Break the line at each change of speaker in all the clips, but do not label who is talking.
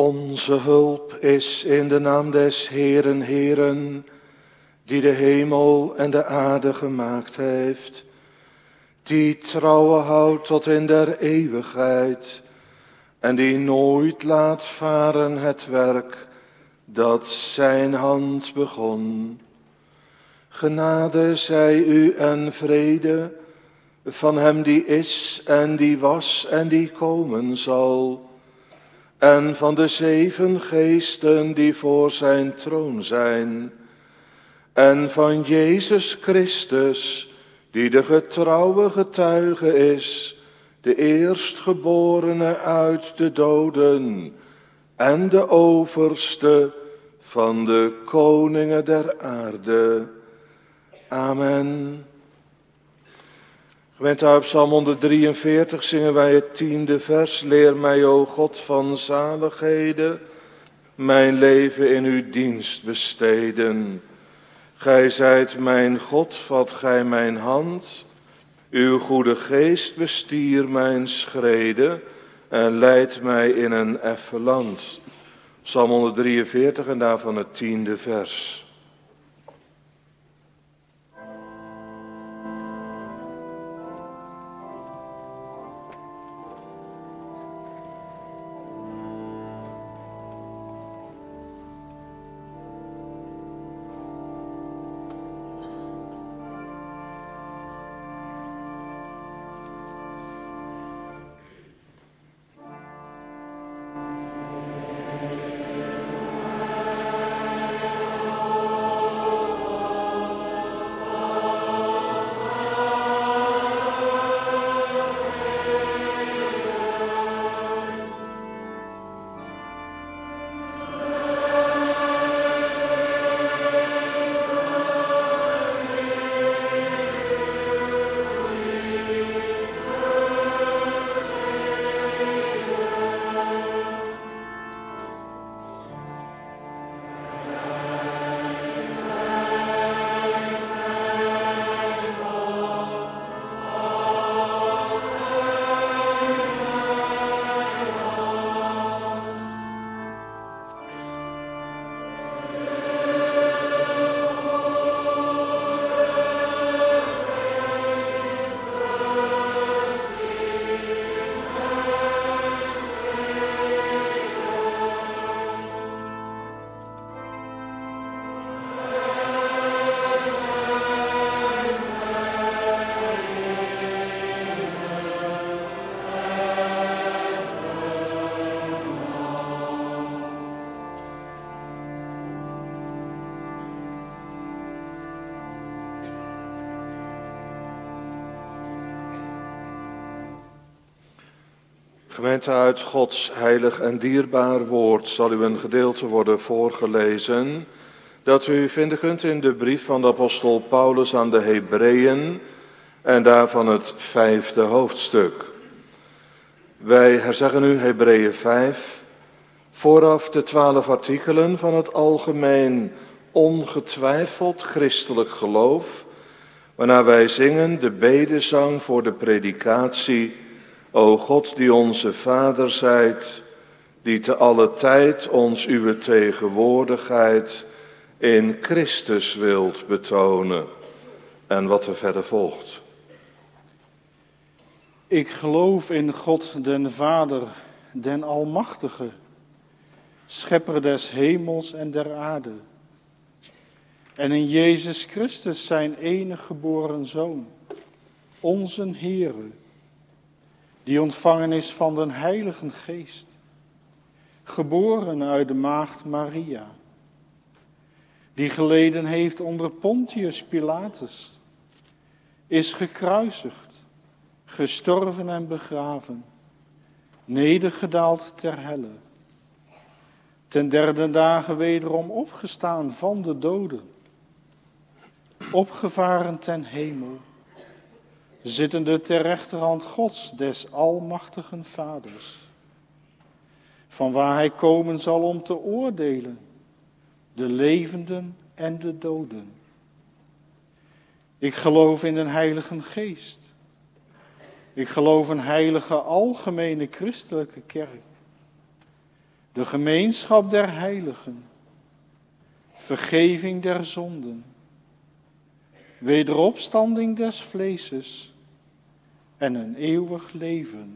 Onze hulp is in de naam des Heeren, Heeren, die de hemel en de aarde gemaakt heeft, die trouwen houdt tot in der eeuwigheid en die nooit laat varen het werk dat zijn hand begon. Genade zij u en vrede van hem die is en die was en die komen zal, en van de 7 geesten die voor zijn troon zijn, en van Jezus Christus, die de getrouwe getuige is, de eerstgeborene uit de doden en de overste van de koningen der aarde. Amen. Gemeente, uit Psalm 143 zingen wij het 10e vers. Leer mij, o God van zaligheden, mijn leven in uw dienst besteden. Gij zijt mijn God, vat gij mijn hand. Uw goede geest bestier mijn schreden en leidt mij in een effen land. Psalm 143 en daarvan het 10e vers. Gemeente, uit Gods heilig en dierbaar woord zal u een gedeelte worden voorgelezen dat u vinden kunt in de brief van de apostel Paulus aan de Hebreeën en daarvan het 5e hoofdstuk. Wij herzeggen nu Hebreeën 5, vooraf de 12 artikelen van het algemeen ongetwijfeld christelijk geloof, waarna wij zingen de bedezang voor de predikatie: O God, die onze Vader zijt, die te alle tijd ons uw tegenwoordigheid in Christus wilt betonen. En wat er verder volgt.
Ik geloof in God den Vader, den Almachtige, schepper des hemels en der aarde. En in Jezus Christus, zijn enige geboren Zoon, onze Heere, die ontvangen is van den Heilige Geest, geboren uit de maagd Maria, die geleden heeft onder Pontius Pilatus, is gekruisigd, gestorven en begraven, nedergedaald ter helle, ten 3e dagen wederom opgestaan van de doden, opgevaren ten hemel, zittende ter rechterhand Gods des almachtigen Vaders, van waar hij komen zal om te oordelen, de levenden en de doden. Ik geloof in den Heilige Geest. Ik geloof een heilige algemene christelijke kerk, de gemeenschap der heiligen, vergeving der zonden, wederopstanding des vleeses en een eeuwig leven.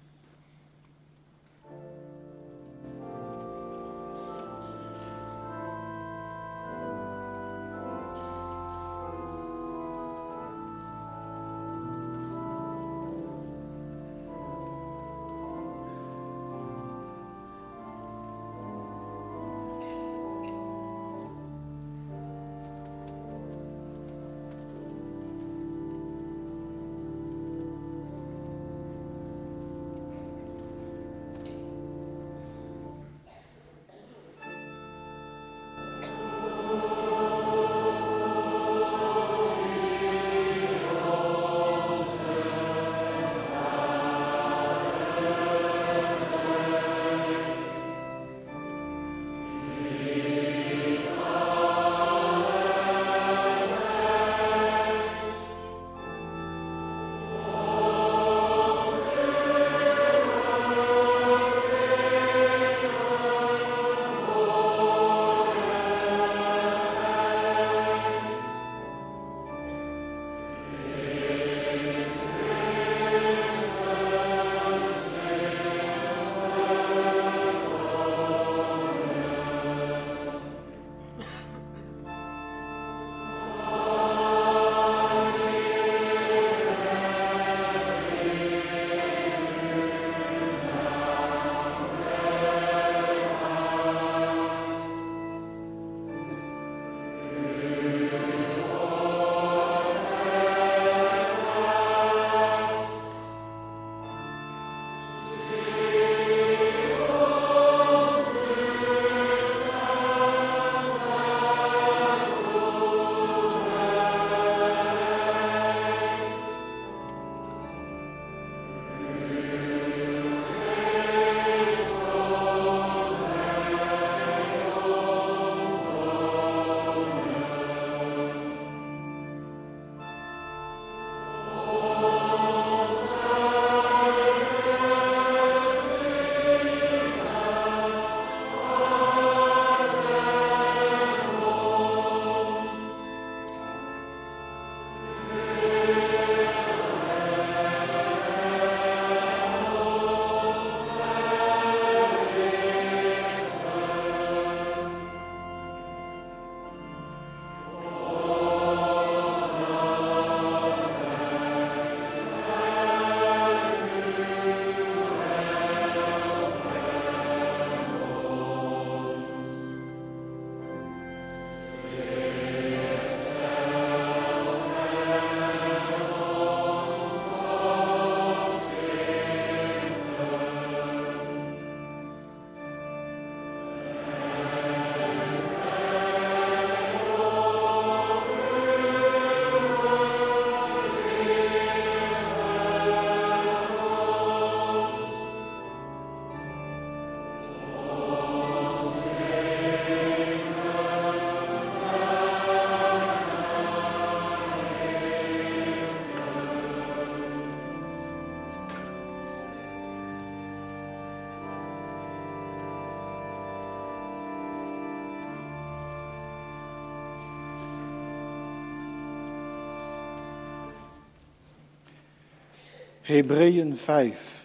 Hebreeën 5.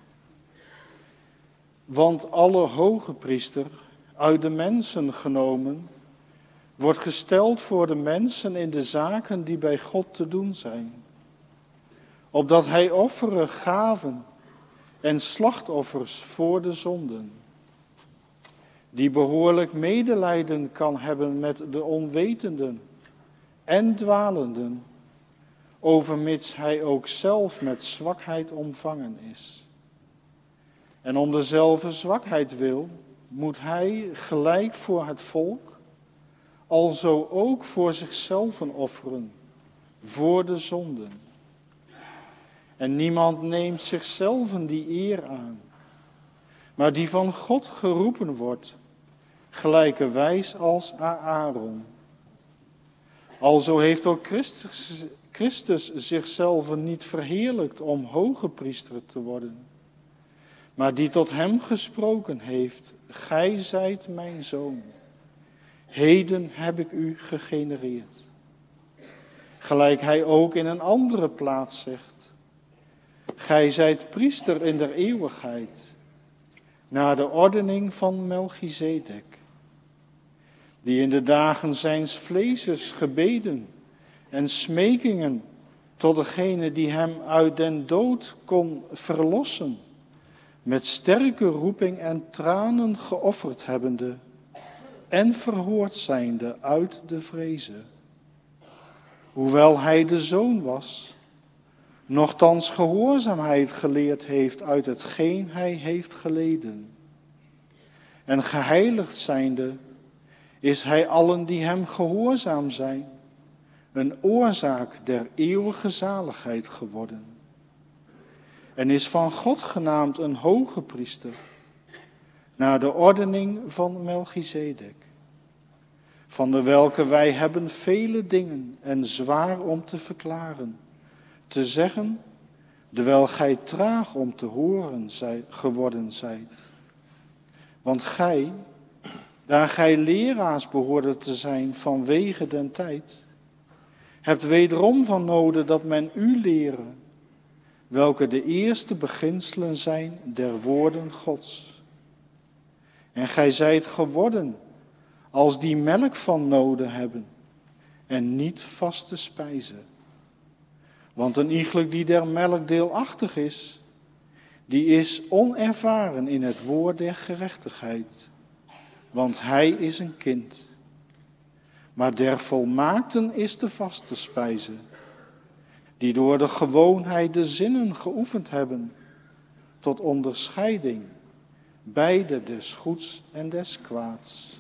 Want alle hoge priester, uit de mensen genomen, wordt gesteld voor de mensen in de zaken die bij God te doen zijn. Opdat hij offeren gaven en slachtoffers voor de zonden. Die behoorlijk medelijden kan hebben met de onwetenden en dwalenden, overmits hij ook zelf met zwakheid omvangen is. En om dezelfde zwakheid wil, moet hij gelijk voor het volk, alzo ook voor zichzelf offeren, voor de zonden. En niemand neemt zichzelf die eer aan, maar die van God geroepen wordt, gelijkerwijs als Aaron. Alzo heeft ook Christus zichzelf niet verheerlijkt om hoge priester te worden, maar die tot hem gesproken heeft, gij zijt mijn zoon. Heden heb ik u gegenereerd. Gelijk hij ook in een andere plaats zegt. Gij zijt priester in der eeuwigheid, naar de ordening van Melchizedek, die in de dagen zijns vleeses gebeden en smekingen tot degene die hem uit den dood kon verlossen, met sterke roeping en tranen geofferd hebbende en verhoord zijnde uit de vreze. Hoewel hij de zoon was, nochtans gehoorzaamheid geleerd heeft uit hetgeen hij heeft geleden. En geheiligd zijnde is hij allen die hem gehoorzaam zijn, een oorzaak der eeuwige zaligheid geworden. En is van God genaamd een hoge priester, naar de ordening van Melchizedek, van de welke wij hebben vele dingen en zwaar om te verklaren, te zeggen, dewijl gij traag om te horen geworden zijt. Want gij, daar gij leraars behoorde te zijn vanwege den tijd, hebt wederom van noden dat men u lere, welke de eerste beginselen zijn der woorden Gods. En gij zijt geworden als die melk van noden hebben en niet vaste spijze. Want een iegelijk die der melk deelachtig is, die is onervaren in het woord der gerechtigheid, want hij is een kind. Maar der volmaakten is de vaste spijze, die door de gewoonheid de zinnen geoefend hebben, tot onderscheiding, beide des goeds en des kwaads.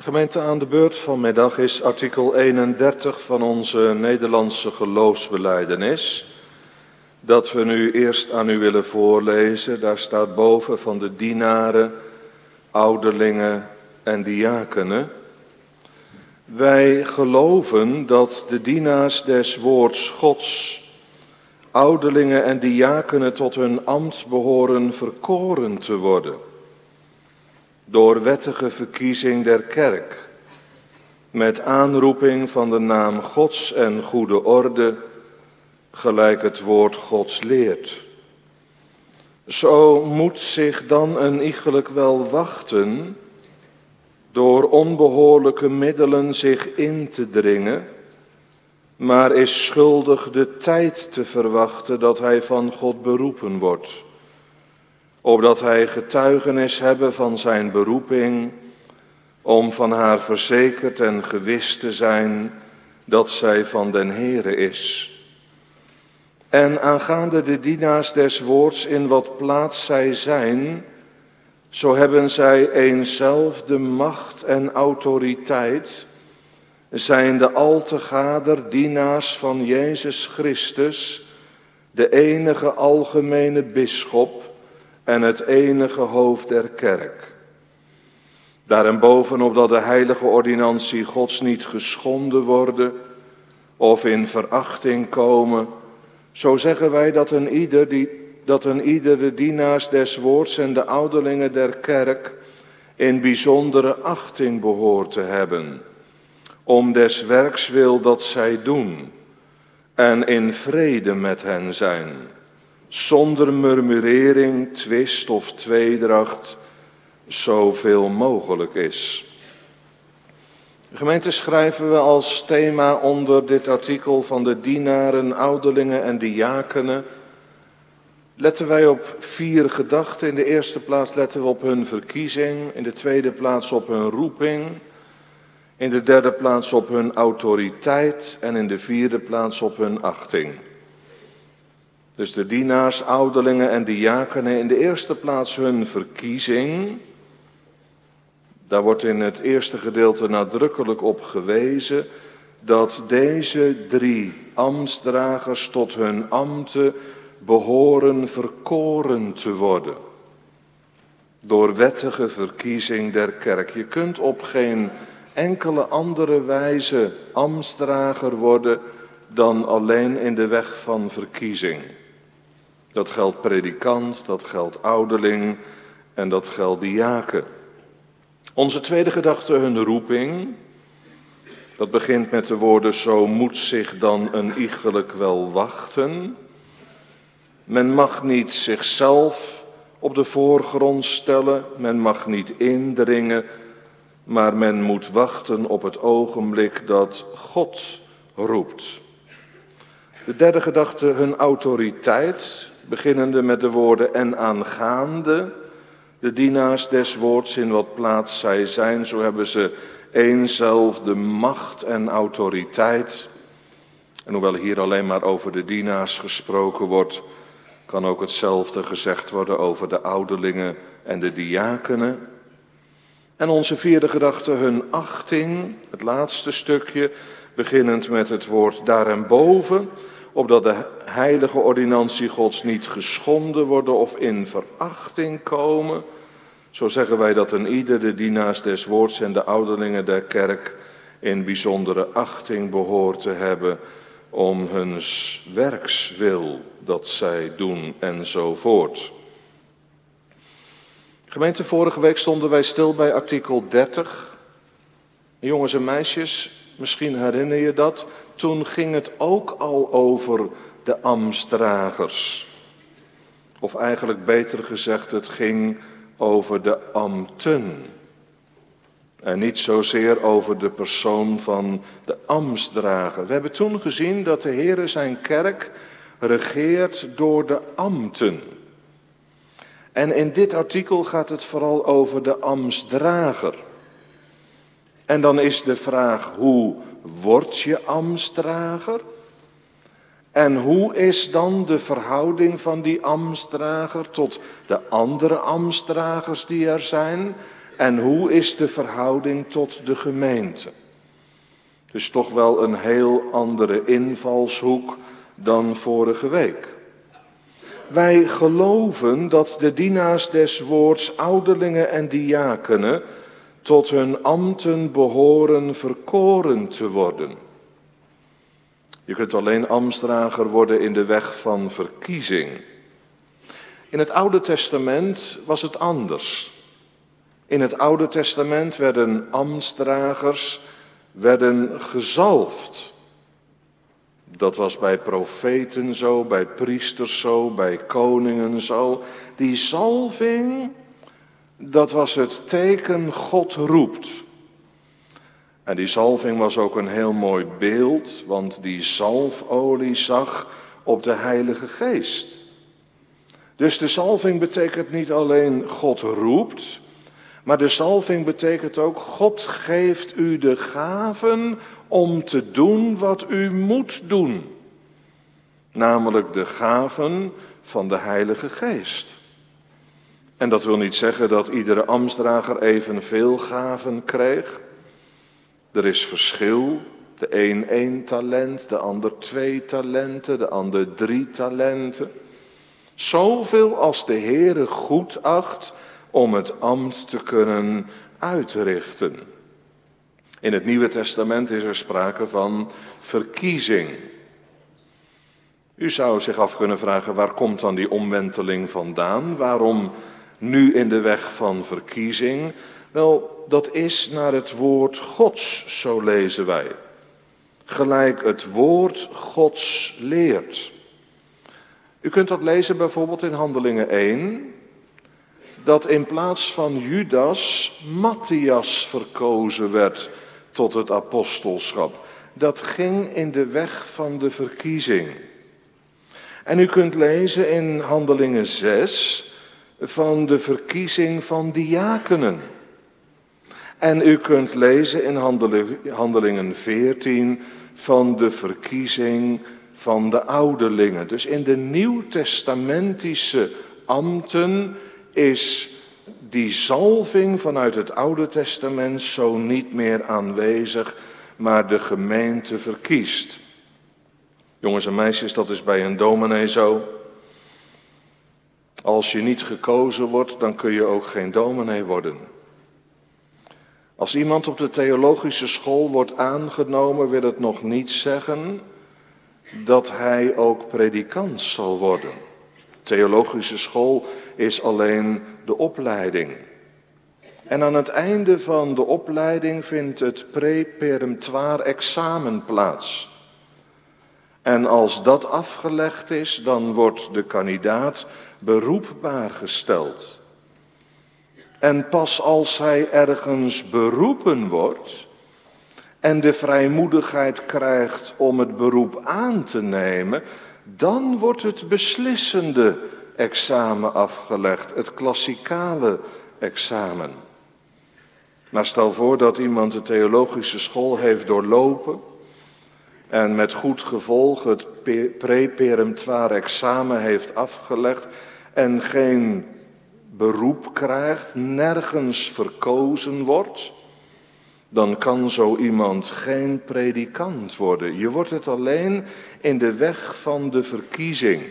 Gemeente, aan de beurt vanmiddag is artikel 31 van onze Nederlandse geloofsbelijdenis, dat we nu eerst aan u willen voorlezen. Daar staat boven van de dienaren, ouderlingen en diakenen. Wij geloven dat de dienaars des woords Gods, ouderlingen en diakenen tot hun ambt behoren verkoren te worden, door wettige verkiezing der kerk, met aanroeping van de naam Gods en goede orde, gelijk het woord Gods leert. Zo moet zich dan een iegelijk wel wachten, door onbehoorlijke middelen zich in te dringen, maar is schuldig de tijd te verwachten dat hij van God beroepen wordt, opdat hij getuigenis hebben van zijn beroeping, om van haar verzekerd en gewis te zijn dat zij van den Heere is. En aangaande de dienaars des woords in wat plaats zij zijn, zo hebben zij eenzelfde macht en autoriteit, zijnde altegader dienaars van Jezus Christus, de enige algemene bisschop en het enige hoofd der kerk. Daarenboven opdat de heilige ordinantie Gods niet geschonden worden of in verachting komen, zo zeggen wij dat een ieder de dienaars des woords en de ouderlingen der kerk in bijzondere achting behoort te hebben, om des werks wil dat zij doen en in vrede met hen zijn, zonder murmurering, twist of tweedracht, zoveel mogelijk is. Gemeente, schrijven we als thema onder dit artikel van de dienaren, ouderlingen en diakenen, letten wij op 4 gedachten. In de eerste plaats letten we op hun verkiezing, in de tweede plaats op hun roeping, in de derde plaats op hun autoriteit en in de vierde plaats op hun achting. Dus de dienaars, ouderlingen en diakenen, in de eerste plaats hun verkiezing. Daar wordt in het eerste gedeelte nadrukkelijk op gewezen dat deze 3 ambtsdragers tot hun ambten behoren verkoren te worden, door wettige verkiezing der kerk. Je kunt op geen enkele andere wijze ambtsdrager worden dan alleen in de weg van verkiezing. Dat geldt predikant, dat geldt ouderling en dat geldt diaken. Onze tweede gedachte, hun roeping. Dat begint met de woorden, zo moet zich dan een iegelijk wel wachten. Men mag niet zichzelf op de voorgrond stellen, men mag niet indringen, maar men moet wachten op het ogenblik dat God roept. De derde gedachte, hun autoriteit, beginnende met de woorden en aangaande de dienaars des woords in wat plaats zij zijn, zo hebben ze eenzelfde macht en autoriteit. En hoewel hier alleen maar over de dienaars gesproken wordt, kan ook hetzelfde gezegd worden over de ouderlingen en de diakenen. En onze vierde gedachte, hun achting, het laatste stukje, beginnend met het woord daarenboven, opdat de heilige ordinantie Gods niet geschonden worden of in verachting komen. Zo zeggen wij dat een ieder de dienaars des woords en de ouderlingen der kerk in bijzondere achting behoort te hebben om hun werkswil dat zij doen enzovoort. Gemeente, vorige week stonden wij stil bij artikel 30. Jongens en meisjes, misschien herinner je dat. Toen ging het ook al over de ambtsdragers. Of eigenlijk beter gezegd, het ging over de ambten. En niet zozeer over de persoon van de ambtsdrager. We hebben toen gezien dat de Heere zijn kerk regeert door de ambten. En in dit artikel gaat het vooral over de ambtsdrager. En dan is de vraag, hoe word je ambtsdrager? En hoe is dan de verhouding van die ambtsdrager tot de andere ambtsdragers die er zijn? En hoe is de verhouding tot de gemeente? Dus toch wel een heel andere invalshoek dan vorige week. Wij geloven dat de dienaars des woords, ouderlingen en diakenen, tot hun ambten behoren verkoren te worden. Je kunt alleen ambtsdrager worden in de weg van verkiezing. In het Oude Testament was het anders. In het Oude Testament werden ambtsdragers gezalfd. Dat was bij profeten zo, bij priesters zo, bij koningen zo. Die zalving, dat was het teken God roept. En die zalving was ook een heel mooi beeld, want die zalfolie zag op de Heilige Geest. Dus de zalving betekent niet alleen God roept, maar de zalving betekent ook God geeft u de gaven om te doen wat u moet doen. Namelijk de gaven van de Heilige Geest. En dat wil niet zeggen dat iedere ambtsdrager evenveel gaven kreeg. Er is verschil. De een 1 talent, de ander 2 talenten, de ander 3 talenten. Zoveel als de Heere goed acht om het ambt te kunnen uitrichten. In het Nieuwe Testament is er sprake van verkiezing. U zou zich af kunnen vragen, waar komt dan die omwenteling vandaan? Waarom nu in de weg van verkiezing? Wel, dat is naar het woord Gods, zo lezen wij. Gelijk het woord Gods leert. U kunt dat lezen bijvoorbeeld in Handelingen 1, dat in plaats van Judas, Matthias verkozen werd tot het apostelschap. Dat ging in de weg van de verkiezing. En u kunt lezen in Handelingen 6 van de verkiezing van diakenen. En u kunt lezen in Handelingen 14 van de verkiezing van de ouderlingen. Dus in de nieuwtestamentische ambten is die zalving vanuit het Oude Testament zo niet meer aanwezig, maar de gemeente verkiest. Jongens en meisjes, dat is bij een dominee zo. Als je niet gekozen wordt, dan kun je ook geen dominee worden. Als iemand op de theologische school wordt aangenomen, wil het nog niet zeggen dat hij ook predikant zal worden. Theologische school is alleen de opleiding. En aan het einde van de opleiding vindt het preperemptoire examen plaats. En als dat afgelegd is, dan wordt de kandidaat beroepbaar gesteld. En pas als hij ergens beroepen wordt en de vrijmoedigheid krijgt om het beroep aan te nemen, dan wordt het beslissende examen afgelegd, het klassikale examen. Maar stel voor dat iemand de theologische school heeft doorlopen en met goed gevolg het preperemptoire examen heeft afgelegd en geen beroep krijgt, nergens verkozen wordt, dan kan zo iemand geen predikant worden. Je wordt het alleen in de weg van de verkiezing.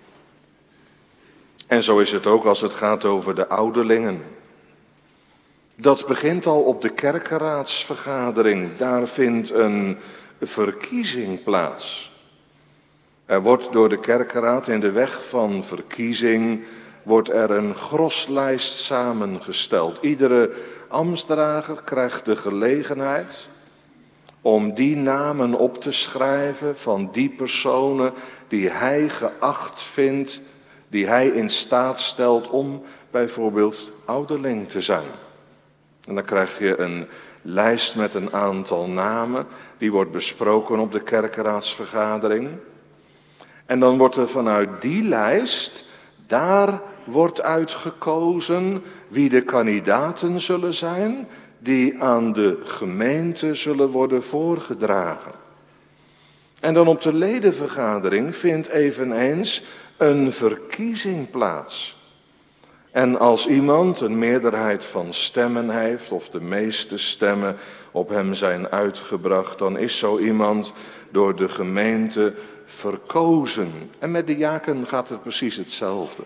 En zo is het ook als het gaat over de ouderlingen. Dat begint al op de kerkenraadsvergadering. Daar vindt een verkiezing plaats. Er wordt door de kerkenraad in de weg van verkiezing wordt er een groslijst samengesteld. Iedere ambtsdrager krijgt de gelegenheid om die namen op te schrijven van die personen die hij geacht vindt, die hij in staat stelt om bijvoorbeeld ouderling te zijn. En dan krijg je een lijst met een aantal namen, die wordt besproken op de kerkenraadsvergadering. En dan wordt er vanuit die lijst, daar wordt uitgekozen wie de kandidaten zullen zijn, die aan de gemeente zullen worden voorgedragen. En dan op de ledenvergadering vindt eveneens een verkiezing plaats. En als iemand een meerderheid van stemmen heeft, of de meeste stemmen op hem zijn uitgebracht, dan is zo iemand door de gemeente verkozen. En met de diaken gaat het precies hetzelfde.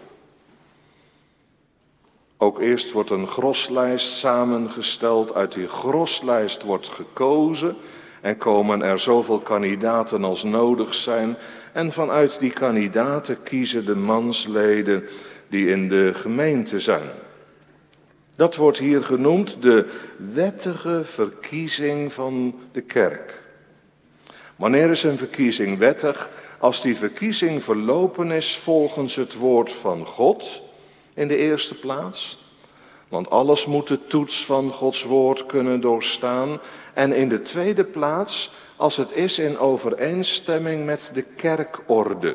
Ook eerst wordt een groslijst samengesteld, uit die groslijst wordt gekozen en komen er zoveel kandidaten als nodig zijn. En vanuit die kandidaten kiezen de mansleden die in de gemeente zijn. Dat wordt hier genoemd de wettige verkiezing van de kerk. Wanneer is een verkiezing wettig? Als die verkiezing verlopen is volgens het woord van God in de eerste plaats. Want alles moet de toets van Gods woord kunnen doorstaan. En in de tweede plaats als het is in overeenstemming met de kerkorde.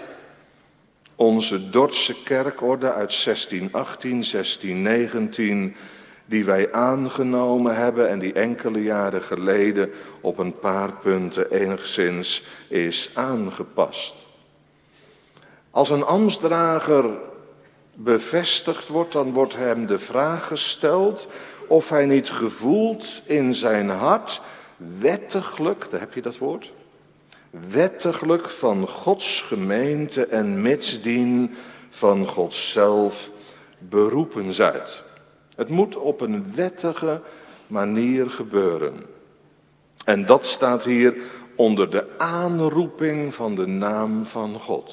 Onze Dordtse kerkorde uit 1618, 1619, die wij aangenomen hebben en die enkele jaren geleden op een paar punten enigszins is aangepast. Als een ambtsdrager bevestigd wordt, dan wordt hem de vraag gesteld of hij niet gevoelt in zijn hart wettiglijk, daar heb je dat woord, wettiglijk van Gods gemeente en mitsdien van God zelf beroepen zijt. Het moet op een wettige manier gebeuren. En dat staat hier onder de aanroeping van de naam van God.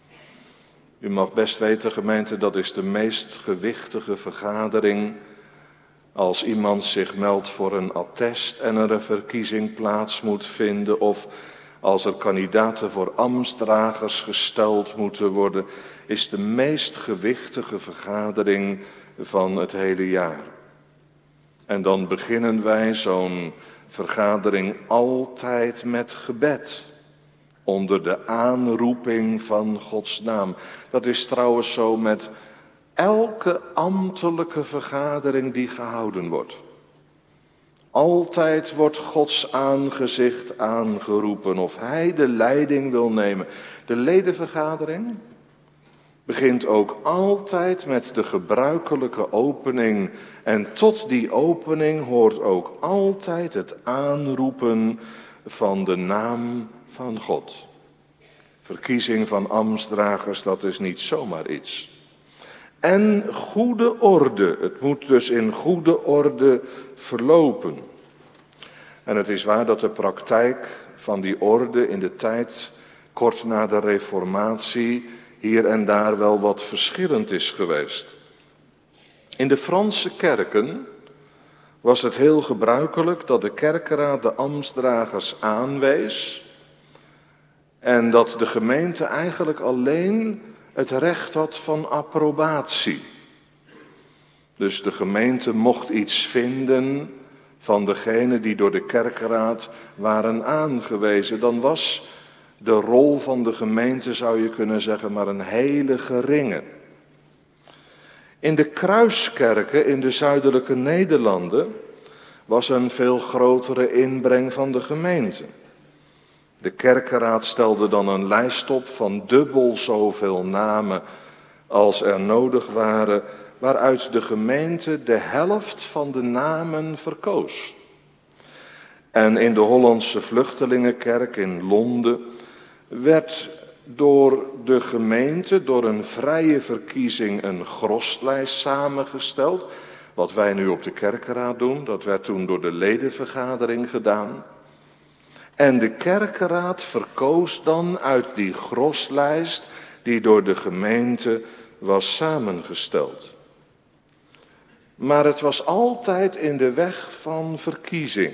U mag best weten, gemeente, dat is de meest gewichtige vergadering. Als iemand zich meldt voor een attest en er een verkiezing plaats moet vinden, of als er kandidaten voor ambtsdragers gesteld moeten worden, is de meest gewichtige vergadering van het hele jaar. En dan beginnen wij zo'n vergadering altijd met gebed. Onder de aanroeping van Gods naam. Dat is trouwens zo met elke ambtelijke vergadering die gehouden wordt. Altijd wordt Gods aangezicht aangeroepen of hij de leiding wil nemen. De ledenvergadering begint ook altijd met de gebruikelijke opening. En tot die opening hoort ook altijd het aanroepen van de naam van God. Verkiezing van ambtsdragers, dat is niet zomaar iets. En goede orde, het moet dus in goede orde verlopen. En het is waar dat de praktijk van die orde in de tijd kort na de Reformatie hier en daar wel wat verschillend is geweest. In de Franse kerken was het heel gebruikelijk dat de kerkeraad de ambtsdragers aanwees en dat de gemeente eigenlijk alleen het recht had van approbatie. Dus de gemeente mocht iets vinden van degene die door de kerkeraad waren aangewezen. Dan was de rol van de gemeente, zou je kunnen zeggen, maar een hele geringe. In de kruiskerken in de zuidelijke Nederlanden was een veel grotere inbreng van de gemeente. De kerkeraad stelde dan een lijst op van dubbel zoveel namen als er nodig waren, waaruit de gemeente de helft van de namen verkoos. En in de Hollandse Vluchtelingenkerk in Londen werd door de gemeente, door een vrije verkiezing, een groslijst samengesteld. Wat wij nu op de kerkeraad doen, dat werd toen door de ledenvergadering gedaan. En de kerkeraad verkoos dan uit die groslijst die door de gemeente was samengesteld. Maar het was altijd in de weg van verkiezing.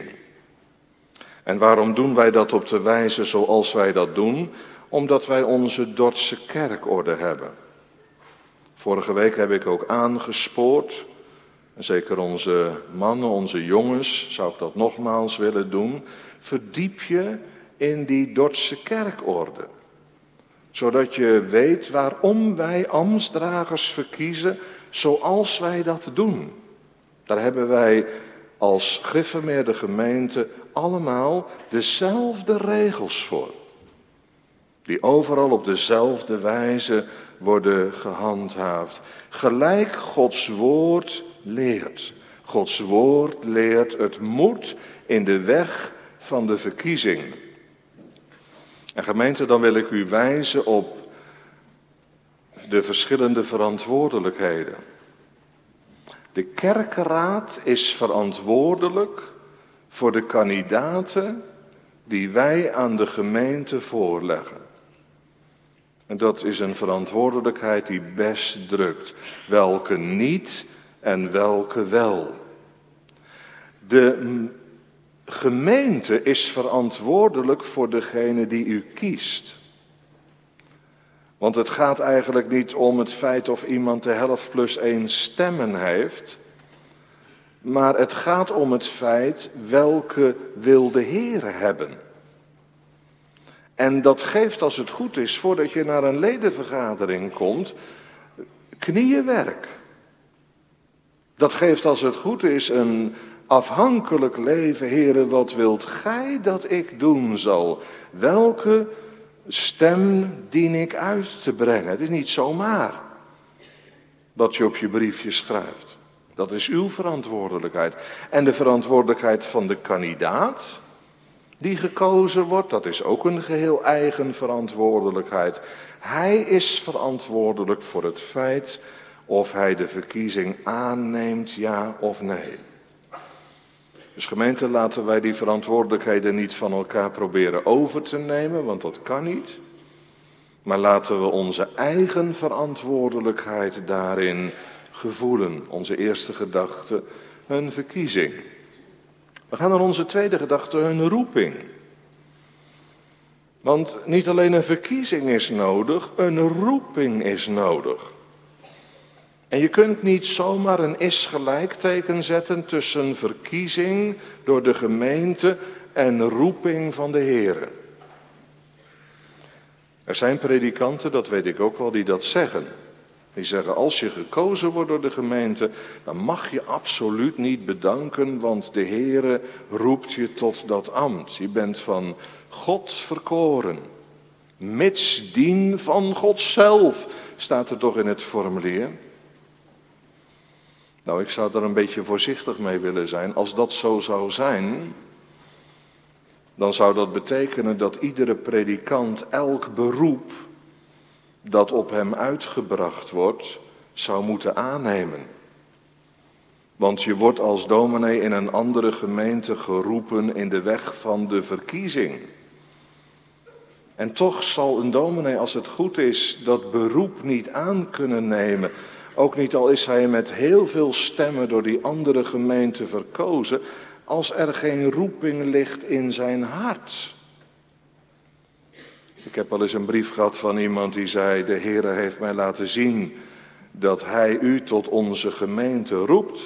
En waarom doen wij dat op de wijze zoals wij dat doen? Omdat wij onze Dordtse kerkorde hebben. Vorige week heb ik ook aangespoord, en zeker onze mannen, onze jongens, zou ik dat nogmaals willen doen. Verdiep je in die Dordtse kerkorde. Zodat je weet waarom wij ambtsdragers verkiezen zoals wij dat doen. Daar hebben wij als gereformeerde gemeente allemaal dezelfde regels voor. die overal op dezelfde wijze worden gehandhaafd. Gelijk Gods woord leert. Gods woord leert het moed in de weg van de verkiezing. En gemeente, dan wil ik u wijzen op de verschillende verantwoordelijkheden. De kerkenraad is verantwoordelijk voor de kandidaten die wij aan de gemeente voorleggen. En dat is een verantwoordelijkheid die best drukt. Welke niet en welke wel. De gemeente is verantwoordelijk voor degene die u kiest. Want het gaat eigenlijk niet om het feit of iemand de helft plus 1 stemmen heeft. Maar het gaat om het feit welke wil de Heer hebben. En dat geeft, als het goed is, voordat je naar een ledenvergadering komt, knieënwerk. Dat geeft, als het goed is, een afhankelijk leven. Heere, wat wilt gij dat ik doen zal? Welke stem dien ik uit te brengen? Het is niet zomaar wat je op je briefje schrijft. Dat is uw verantwoordelijkheid. En de verantwoordelijkheid van de kandidaat die gekozen wordt, dat is ook een geheel eigen verantwoordelijkheid. Hij is verantwoordelijk voor het feit of hij de verkiezing aanneemt, ja of nee. Dus gemeente, laten wij die verantwoordelijkheden niet van elkaar proberen over te nemen, want dat kan niet. Maar laten we onze eigen verantwoordelijkheid daarin gevoelen. Onze eerste gedachte, een verkiezing. We gaan naar onze tweede gedachte, een roeping. Want niet alleen een verkiezing is nodig, een roeping is nodig. En je kunt niet zomaar een is-gelijkteken zetten tussen verkiezing door de gemeente en roeping van de Heer. Er zijn predikanten, dat weet ik ook wel, die dat zeggen. Die zeggen, als je gekozen wordt door de gemeente, dan mag je absoluut niet bedanken, want de Heere roept je tot dat ambt. Je bent van God verkoren. Mits dien van God zelf, staat er toch in het formulier. Nou, ik zou daar een beetje voorzichtig mee willen zijn. Als dat zo zou zijn, dan zou dat betekenen dat iedere predikant elk beroep dat op hem uitgebracht wordt, zou moeten aannemen. Want je wordt als dominee in een andere gemeente geroepen in de weg van de verkiezing. En toch zal een dominee, als het goed is, dat beroep niet aan kunnen nemen. Ook niet al is hij met heel veel stemmen door die andere gemeente verkozen, als er geen roeping ligt in zijn hart. Ik heb al eens een brief gehad van iemand die zei, de Heere heeft mij laten zien dat hij u tot onze gemeente roept.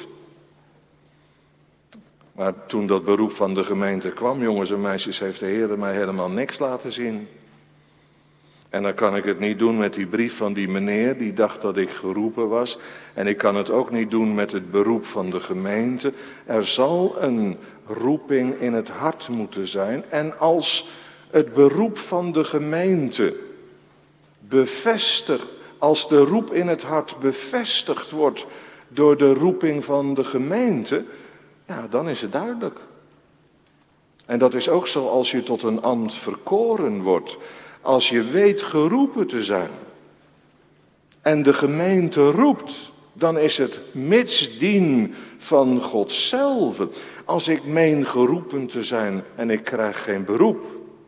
Maar toen dat beroep van de gemeente kwam, jongens en meisjes, heeft de Heere mij helemaal niks laten zien. En dan kan ik het niet doen met die brief van die meneer die dacht dat ik geroepen was. En ik kan het ook niet doen met het beroep van de gemeente. Er zal een roeping in het hart moeten zijn. En als het beroep van de gemeente bevestigd, als de roep in het hart bevestigd wordt door de roeping van de gemeente, ja, dan is het duidelijk. En dat is ook zo als je tot een ambt verkoren wordt. Als je weet geroepen te zijn en de gemeente roept, dan is het mitsdien van God zelf. Als ik meen geroepen te zijn en ik krijg geen beroep,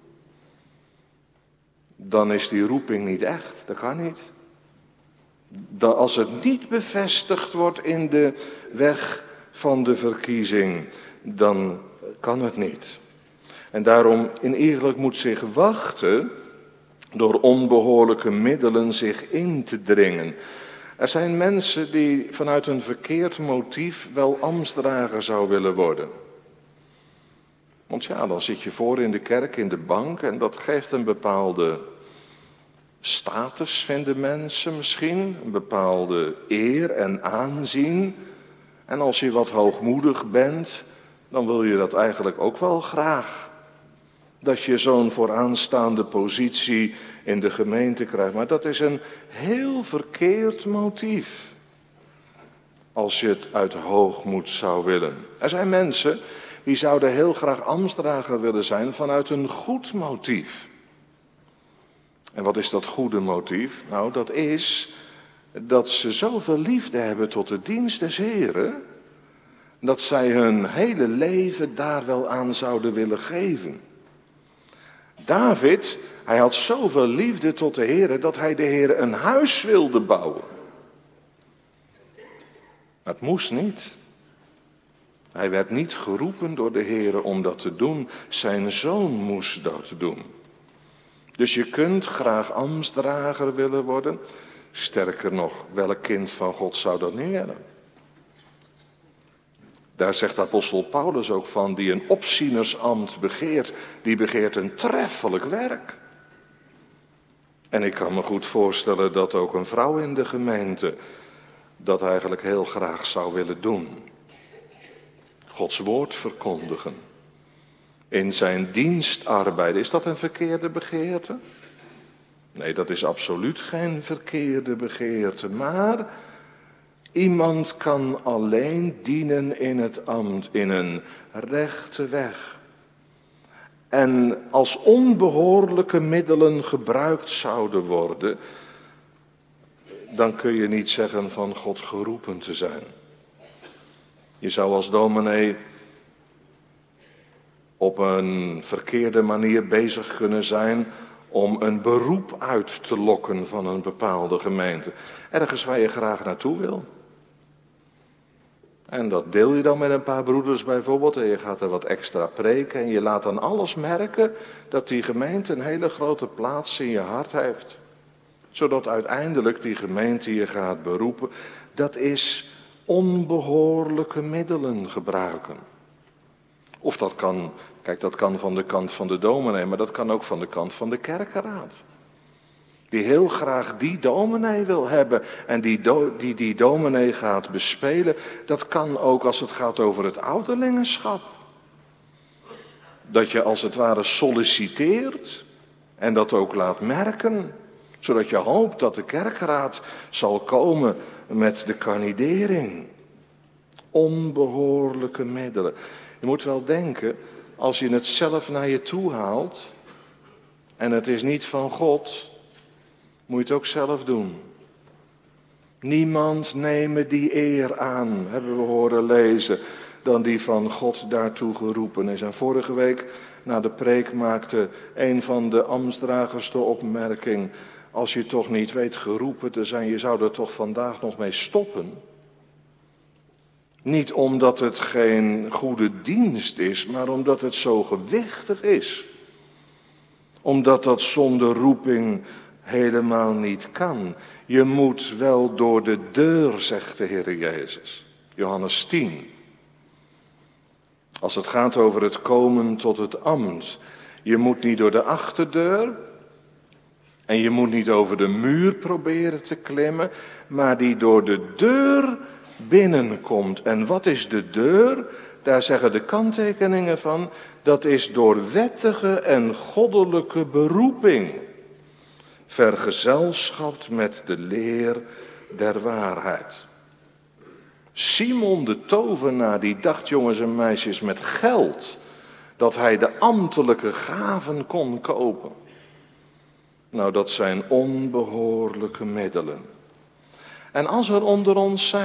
dan is die roeping niet echt. Dat kan niet. Als het niet bevestigd wordt in de weg van de verkiezing, dan kan het niet. En daarom in iegelijk moet zich wachten door onbehoorlijke middelen zich in te dringen. Er zijn mensen die vanuit een verkeerd motief wel ambtsdrager zou willen worden. Want ja, dan zit je voor in de kerk, in de bank en dat geeft een bepaalde status, vinden mensen misschien. Een bepaalde eer en aanzien. En als je wat hoogmoedig bent, dan wil je dat eigenlijk ook wel graag. dat je zo'n vooraanstaande positie in de gemeente krijgt. Maar dat is een heel verkeerd motief, als je het uit hoogmoed zou willen. Er zijn mensen die zouden heel graag ambtsdrager willen zijn vanuit een goed motief. En wat is dat goede motief? Nou, dat is dat ze zoveel liefde hebben tot de dienst des Heren, dat zij hun hele leven daar wel aan zouden willen geven. David, hij had zoveel liefde tot de Heren dat hij de Heren een huis wilde bouwen. Maar het moest niet. Hij werd niet geroepen door de Heren om dat te doen. Zijn zoon moest dat doen. Dus je kunt graag ambtsdrager willen worden. Sterker nog, welk kind van God zou dat niet willen? Daar zegt apostel Paulus ook van, die een opzienersambt begeert, die begeert een treffelijk werk. En ik kan me goed voorstellen dat ook een vrouw in de gemeente dat eigenlijk heel graag zou willen doen. Gods woord verkondigen. In zijn dienst arbeiden. Is dat een verkeerde begeerte? Nee, dat is absoluut geen verkeerde begeerte. Maar iemand kan alleen dienen in het ambt, in een rechte weg. En als onbehoorlijke middelen gebruikt zouden worden, dan kun je niet zeggen van God geroepen te zijn. Je zou als dominee op een verkeerde manier bezig kunnen zijn om een beroep uit te lokken van een bepaalde gemeente. Ergens waar je graag naartoe wil. En dat deel je dan met een paar broeders bijvoorbeeld en je gaat er wat extra preken en je laat dan alles merken dat die gemeente een hele grote plaats in je hart heeft. Zodat uiteindelijk die gemeente je gaat beroepen. Dat is onbehoorlijke middelen gebruiken. Of dat kan, kijk, dat kan van de kant van de dominee, maar dat kan ook van de kant van de kerkenraad. Die heel graag die dominee wil hebben en die dominee gaat bespelen. Dat kan ook als het gaat over het ouderlingenschap. Dat je als het ware solliciteert en dat ook laat merken. Zodat je hoopt dat de kerkraad zal komen met de kandidering. Onbehoorlijke middelen. Je moet wel denken, als je het zelf naar je toe haalt en het is niet van God, moet je het ook zelf doen. Niemand nemen die eer aan, hebben we horen lezen, dan die van God daartoe geroepen is. En vorige week na de preek maakte een van de ambtsdragers de opmerking, als je toch niet weet geroepen te zijn, je zou er toch vandaag nog mee stoppen. Niet omdat het geen goede dienst is, maar omdat het zo gewichtig is. Omdat dat zonder roeping helemaal niet kan. Je moet wel door de deur, zegt de Heer Jezus. Johannes 10. Als het gaat over het komen tot het ambt. Je moet niet door de achterdeur. En je moet niet over de muur proberen te klimmen. Maar die door de deur binnenkomt. En wat is de deur? Daar zeggen de kanttekeningen van. Dat is door wettige en goddelijke beroeping. Vergezelschapt met de leer der waarheid. Simon de tovenaar die dacht, jongens en meisjes, met geld dat hij de ambtelijke gaven kon kopen. Nou, dat zijn onbehoorlijke middelen. En als er onder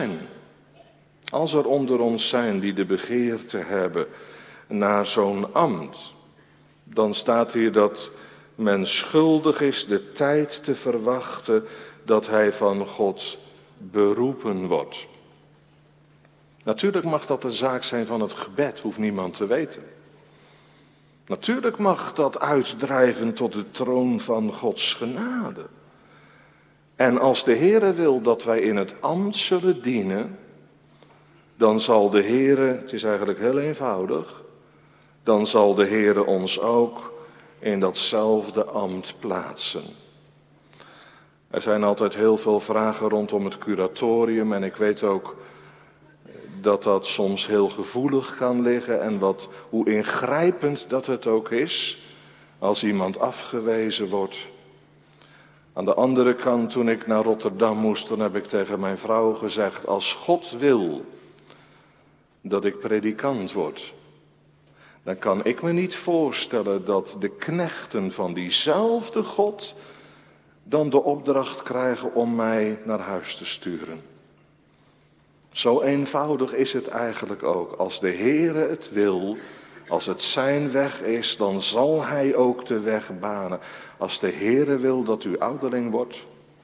ons zijn die de begeerte hebben naar zo'n ambt, dan staat hier dat men schuldig is de tijd te verwachten dat hij van God beroepen wordt. Natuurlijk mag dat de zaak zijn van het gebed, hoeft niemand te weten. Natuurlijk mag dat uitdrijven tot de troon van Gods genade. En als de Heere wil dat wij in het ambt zullen dienen, dan zal de Heere, het is eigenlijk heel eenvoudig, dan zal de Heere ons ook in datzelfde ambt plaatsen. Er zijn altijd heel veel vragen rondom het curatorium en ik weet ook dat dat soms heel gevoelig kan liggen en hoe ingrijpend dat het ook is. als iemand afgewezen wordt. Aan de andere kant, toen ik naar Rotterdam moest, dan heb ik tegen mijn vrouw gezegd, als God wil dat ik predikant word, dan kan ik me niet voorstellen dat de knechten van diezelfde God dan de opdracht krijgen om mij naar huis te sturen. Zo eenvoudig is het eigenlijk ook. Als de Heere het wil, als het zijn weg is, dan zal hij ook de weg banen. Als de Heere wil dat u ouderling wordt,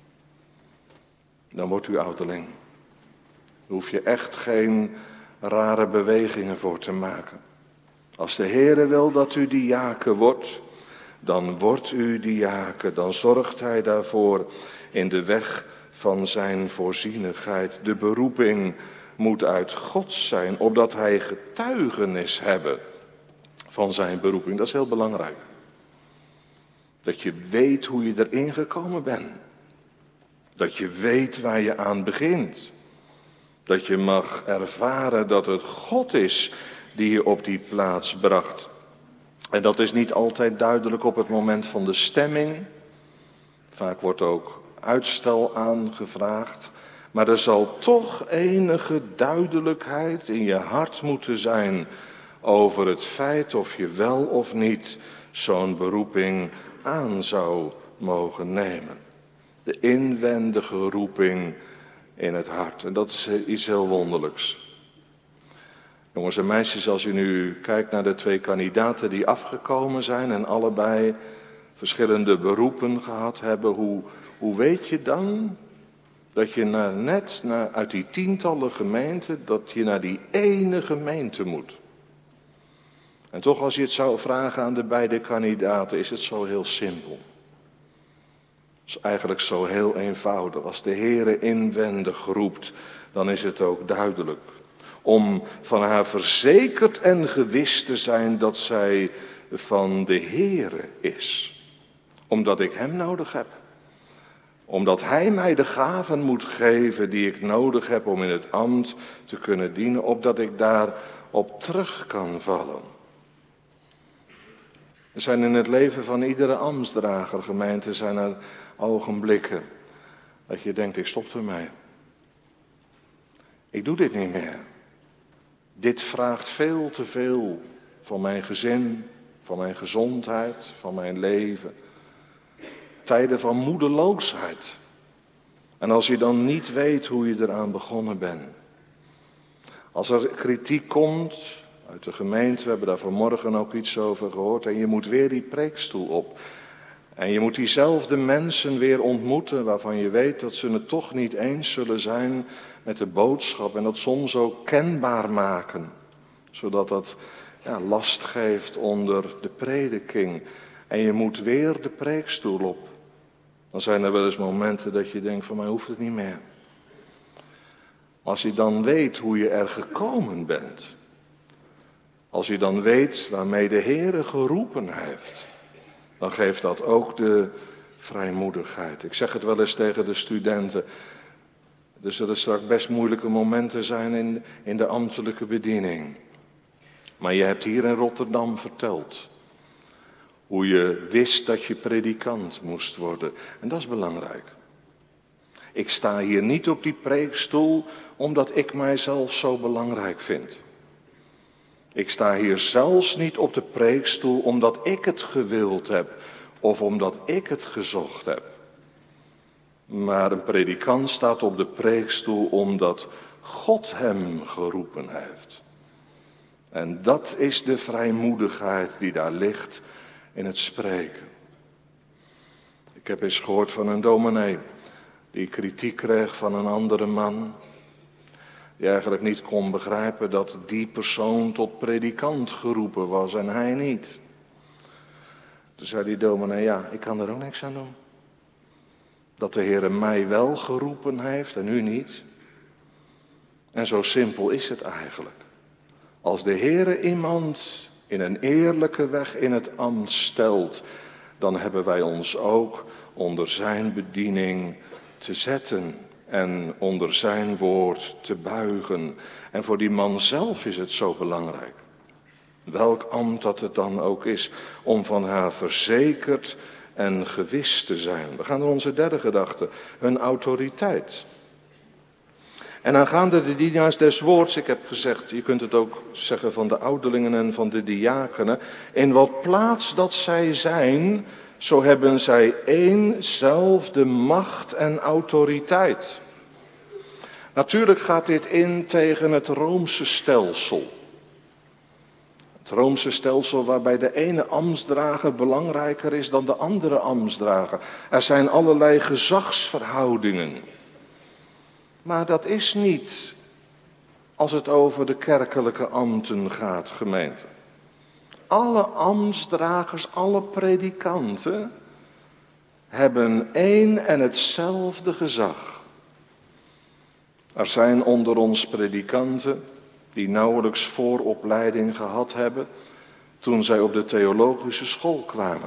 dan wordt u ouderling. Daar hoef je echt geen rare bewegingen voor te maken. Als de Heere wil dat u diaken wordt, dan wordt u diaken. Dan zorgt hij daarvoor in de weg van zijn voorzienigheid. De beroeping moet uit God zijn, opdat hij getuigenis hebben van zijn beroeping. Dat is heel belangrijk. Dat je weet hoe je erin gekomen bent. Dat je weet waar je aan begint. Dat je mag ervaren dat het God is die je op die plaats bracht. En dat is niet altijd duidelijk op het moment van de stemming. Vaak wordt ook uitstel aangevraagd. Maar er zal toch enige duidelijkheid in je hart moeten zijn over het feit of je wel of niet zo'n beroeping aan zou mogen nemen. De inwendige roeping in het hart. En dat is iets heel wonderlijks. Jongens en meisjes, als u nu kijkt naar de 2 kandidaten die afgekomen zijn en allebei verschillende beroepen gehad hebben, hoe weet je dan dat je uit die tientallen gemeenten, dat je naar die ene gemeente moet? En toch, als je het zou vragen aan de beide kandidaten, is het zo heel simpel. Het is eigenlijk zo heel eenvoudig. Als de Heere inwendig roept, dan is het ook duidelijk. Om van haar verzekerd en gewis te zijn dat zij van de Heere is. Omdat ik hem nodig heb. Omdat hij mij de gaven moet geven die ik nodig heb om in het ambt te kunnen dienen. Opdat ik daarop terug kan vallen. Er zijn in het leven van iedere ambtsdrager, gemeente, zijn er ogenblikken dat je denkt, ik stop ermee. Ik doe dit niet meer. Dit vraagt veel te veel van mijn gezin, van mijn gezondheid, van mijn leven. Tijden van moedeloosheid. En als je dan niet weet hoe je eraan begonnen bent. Als er kritiek komt uit de gemeente, we hebben daar vanmorgen ook iets over gehoord. En je moet weer die preekstoel op. En je moet diezelfde mensen weer ontmoeten waarvan je weet dat ze het toch niet eens zullen zijn met de boodschap. En dat soms ook kenbaar maken. Zodat dat last geeft onder de prediking. En je moet weer de preekstoel op. Dan zijn er wel eens momenten dat je denkt, van mij hoeft het niet meer. Als je dan weet hoe je er gekomen bent. Als je dan weet waarmee de Heere geroepen heeft. Dan geeft dat ook de vrijmoedigheid. Ik zeg het wel eens tegen de studenten. Er zullen straks best moeilijke momenten zijn in de ambtelijke bediening. Maar je hebt hier in Rotterdam verteld hoe je wist dat je predikant moest worden. En dat is belangrijk. Ik sta hier niet op die preekstoel omdat ik mijzelf zo belangrijk vind. Ik sta hier zelfs niet op de preekstoel omdat ik het gewild heb of omdat ik het gezocht heb. Maar een predikant staat op de preekstoel omdat God hem geroepen heeft. En dat is de vrijmoedigheid die daar ligt in het spreken. Ik heb eens gehoord van een dominee die kritiek kreeg van een andere man. Die eigenlijk niet kon begrijpen dat die persoon tot predikant geroepen was en hij niet. Toen zei die dominee, ja, ik kan er ook niks aan doen. Dat de Heere mij wel geroepen heeft en u niet. En zo simpel is het eigenlijk. Als de Heere iemand in een eerlijke weg in het ambt stelt, dan hebben wij ons ook onder zijn bediening te zetten en onder zijn woord te buigen. En voor die man zelf is het zo belangrijk. welk ambt dat het dan ook is, om van haar verzekerd en gewis te zijn. We gaan naar onze derde gedachte, hun autoriteit. En aangaande de dienaars des woords, ik heb gezegd, je kunt het ook zeggen van de ouderlingen en van de diakenen, in wat plaats dat zij zijn, zo hebben zij éénzelfde macht en autoriteit. Natuurlijk gaat dit in tegen het Roomse stelsel. Het Roomse stelsel waarbij de ene ambtsdrager belangrijker is dan de andere ambtsdrager. Er zijn allerlei gezagsverhoudingen. Maar dat is niet als het over de kerkelijke ambten gaat, gemeente. Alle ambtsdragers, alle predikanten hebben één en hetzelfde gezag. Er zijn onder ons predikanten die nauwelijks vooropleiding gehad hebben toen zij op de theologische school kwamen.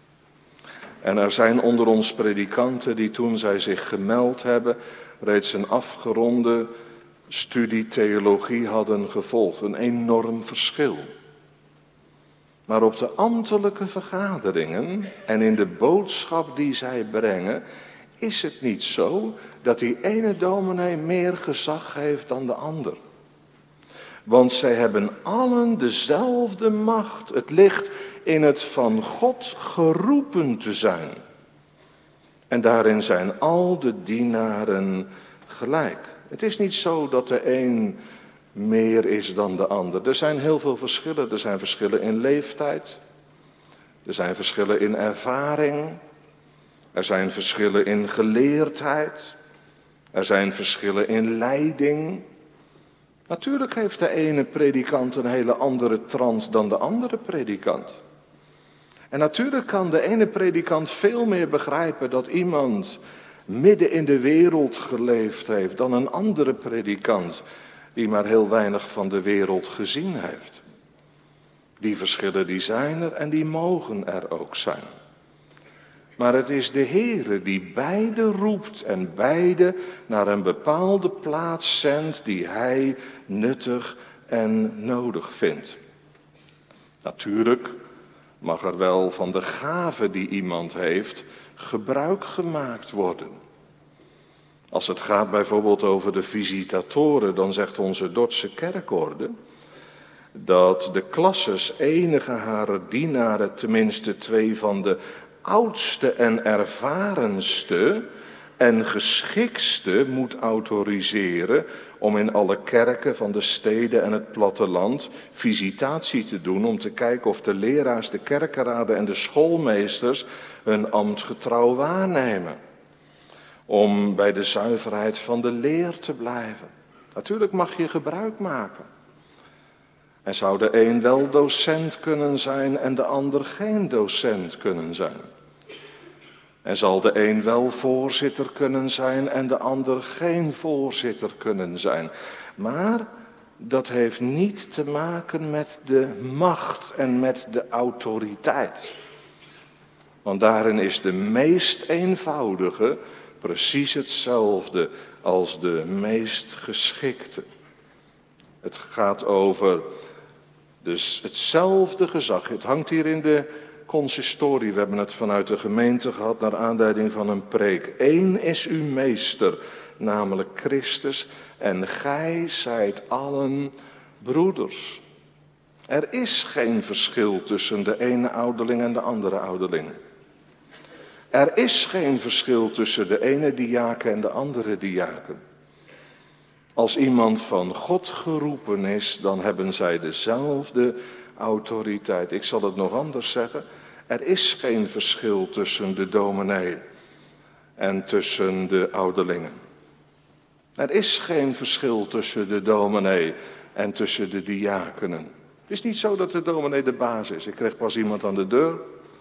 En er zijn onder ons predikanten die toen zij zich gemeld hebben reeds een afgeronde studie theologie hadden gevolgd. Een enorm verschil. Maar op de ambtelijke vergaderingen en in de boodschap die zij brengen, is het niet zo dat die ene dominee meer gezag heeft dan de ander. Want zij hebben allen dezelfde macht. Het ligt in het van God geroepen te zijn. En daarin zijn al de dienaren gelijk. Het is niet zo dat de een meer is dan de ander. Er zijn heel veel verschillen. Er zijn verschillen in leeftijd. Er zijn verschillen in ervaring. Er zijn verschillen in geleerdheid. Er zijn verschillen in leiding. Natuurlijk heeft de ene predikant een hele andere trant dan de andere predikant. En natuurlijk kan de ene predikant veel meer begrijpen dat iemand midden in de wereld geleefd heeft dan een andere predikant die maar heel weinig van de wereld gezien heeft. Die verschillen die zijn er en die mogen er ook zijn. Maar het is de Heere die beide roept en beide naar een bepaalde plaats zendt die hij nuttig en nodig vindt. Natuurlijk mag er wel van de gave die iemand heeft gebruik gemaakt worden. Als het gaat bijvoorbeeld over de visitatoren, dan zegt onze Dordtse kerkorde dat de klasses enige harer dienaren, tenminste 2 van de oudste en ervarenste en geschiktste moet autoriseren om in alle kerken van de steden en het platteland visitatie te doen, om te kijken of de leraars, de kerkenraden en de schoolmeesters hun ambt getrouw waarnemen. Om bij de zuiverheid van de leer te blijven. Natuurlijk mag je gebruik maken. En zou de een wel docent kunnen zijn en de ander geen docent kunnen zijn. En zal de een wel voorzitter kunnen zijn en de ander geen voorzitter kunnen zijn. Maar dat heeft niet te maken met de macht en met de autoriteit. Want daarin is de meest eenvoudige precies hetzelfde als de meest geschikte. Het gaat over dus hetzelfde gezag. Het hangt hier in de consistorie. We hebben het vanuit de gemeente gehad naar aanleiding van een preek. Eén is uw meester, namelijk Christus, en gij zijt allen broeders. Er is geen verschil tussen de ene ouderling en de andere ouderling. Er is geen verschil tussen de ene diaken en de andere diaken. Als iemand van God geroepen is, dan hebben zij dezelfde autoriteit. Ik zal het nog anders zeggen. Er is geen verschil tussen de dominee en tussen de ouderlingen. Er is geen verschil tussen de dominee en tussen de diakenen. Het is niet zo dat de dominee de baas is. Ik kreeg pas iemand aan de deur.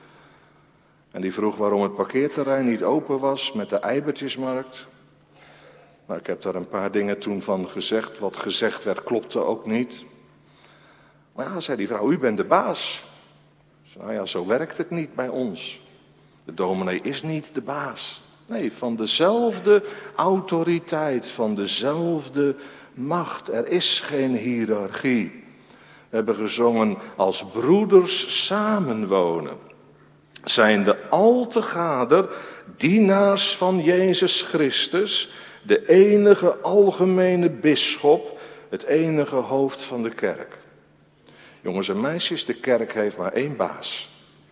En die vroeg waarom het parkeerterrein niet open was met de eibertjesmarkt. Nou, ik heb daar een paar dingen toen van gezegd. Wat gezegd werd klopte ook niet. Maar ja, zei die vrouw, u bent de baas. Nou ja, zo werkt het niet bij ons. De dominee is niet de baas. Nee, van dezelfde autoriteit, van dezelfde macht. Er is geen hiërarchie. We hebben gezongen, als broeders samenwonen, zijn de al te gader dienaars van Jezus Christus, de enige algemene bisschop, het enige hoofd van de kerk. Jongens en meisjes, de kerk heeft maar één baas.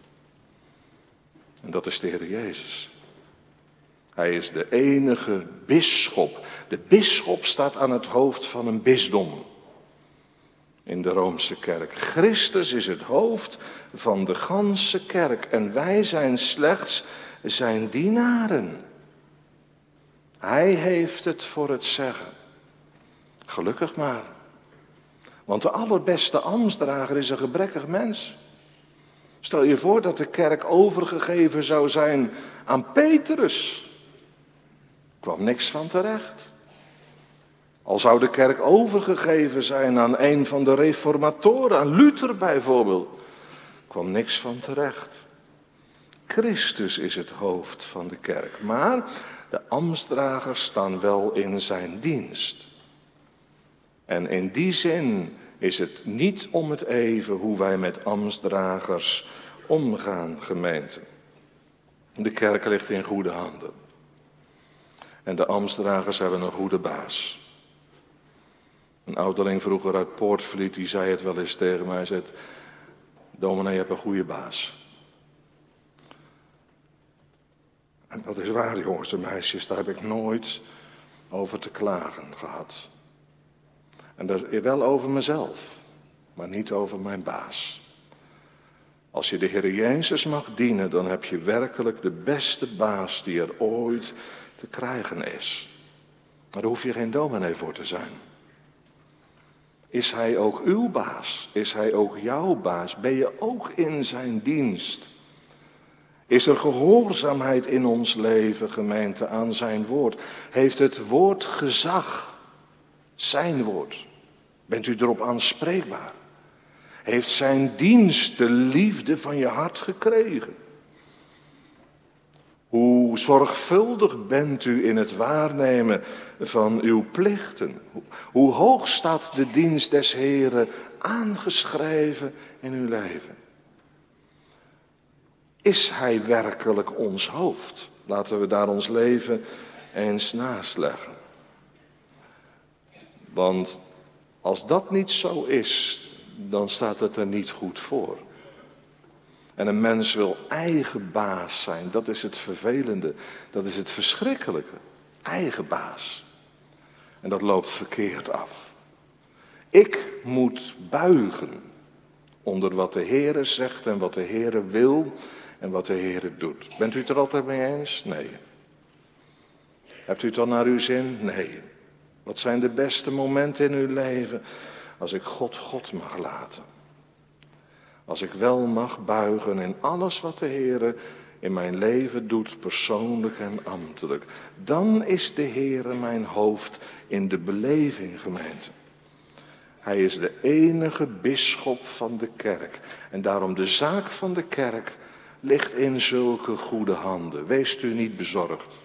En dat is de Heer Jezus. Hij is de enige bisschop. De bisschop staat aan het hoofd van een bisdom in de Roomse kerk. Christus is het hoofd van de ganse kerk en wij zijn slechts zijn dienaren. Hij heeft het voor het zeggen. Gelukkig maar. Want de allerbeste ambtsdrager is een gebrekkig mens. Stel je voor dat de kerk overgegeven zou zijn aan Petrus. Er kwam niks van terecht. Al zou de kerk overgegeven zijn aan een van de reformatoren, aan Luther bijvoorbeeld, kwam niks van terecht. Christus is het hoofd van de kerk, maar de ambtsdragers staan wel in zijn dienst. En in die zin is het niet om het even hoe wij met ambtsdragers omgaan, gemeente. De kerk ligt in goede handen. En de ambtsdragers hebben een goede baas. Een ouderling vroeger uit Poortvliet, die zei het wel eens tegen mij. Hij zei, dominee, je hebt een goede baas. En dat is waar, jongens en meisjes, daar heb ik nooit over te klagen gehad. En dat is wel over mezelf, maar niet over mijn baas. Als je de Heer Jezus mag dienen, dan heb je werkelijk de beste baas die er ooit te krijgen is. Maar daar hoef je geen dominee voor te zijn. Is hij ook uw baas? Is hij ook jouw baas? Ben je ook in zijn dienst? Is er gehoorzaamheid in ons leven, gemeente, aan zijn woord? Heeft het woord gezag? Zijn woord. Bent u erop aanspreekbaar? Heeft zijn dienst de liefde van je hart gekregen? Hoe zorgvuldig bent u in het waarnemen van uw plichten? Hoe hoog staat de dienst des Heren aangeschreven in uw leven? Is hij werkelijk ons hoofd? Laten we daar ons leven eens naast leggen. Want als dat niet zo is, dan staat het er niet goed voor. En een mens wil eigen baas zijn, dat is het vervelende, dat is het verschrikkelijke. Eigen baas. En dat loopt verkeerd af. Ik moet buigen onder wat de Heere zegt en wat de Heere wil en wat de Heere doet. Bent u het er altijd mee eens? Nee. Hebt u het dan naar uw zin? Nee. Wat zijn de beste momenten in uw leven? Als ik God mag laten. Als ik wel mag buigen in alles wat de Heere in mijn leven doet, persoonlijk en ambtelijk. Dan is de Heere mijn hoofd in de beleving, gemeente. Hij is de enige bisschop van de kerk. En daarom de zaak van de kerk ligt in zulke goede handen. Wees u niet bezorgd.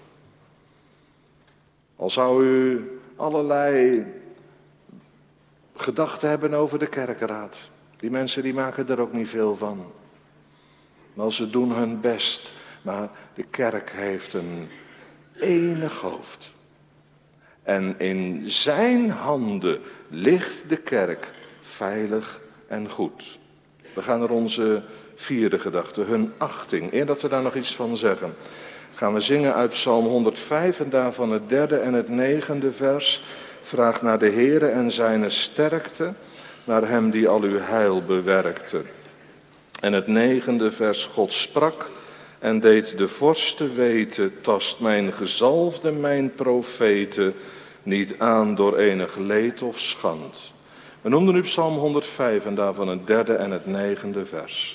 Al zou u allerlei gedachten hebben over de kerkenraad. Die mensen die maken er ook niet veel van. Maar ze doen hun best. Maar de kerk heeft een enig hoofd. En in zijn handen ligt de kerk veilig en goed. We gaan naar onze vierde gedachte, hun achting. Eer dat we daar nog iets van zeggen, gaan we zingen uit Psalm 105 en daarvan het 3e en het 9e vers. Vraag naar de Heere en zijne sterkte, naar hem die al uw heil bewerkte. En het 9e vers, God sprak en deed de vorsten weten, tast mijn gezalfde, mijn profeten, niet aan door enig leed of schand. We noemden nu Psalm 105 en daarvan het 3e en het 9e vers.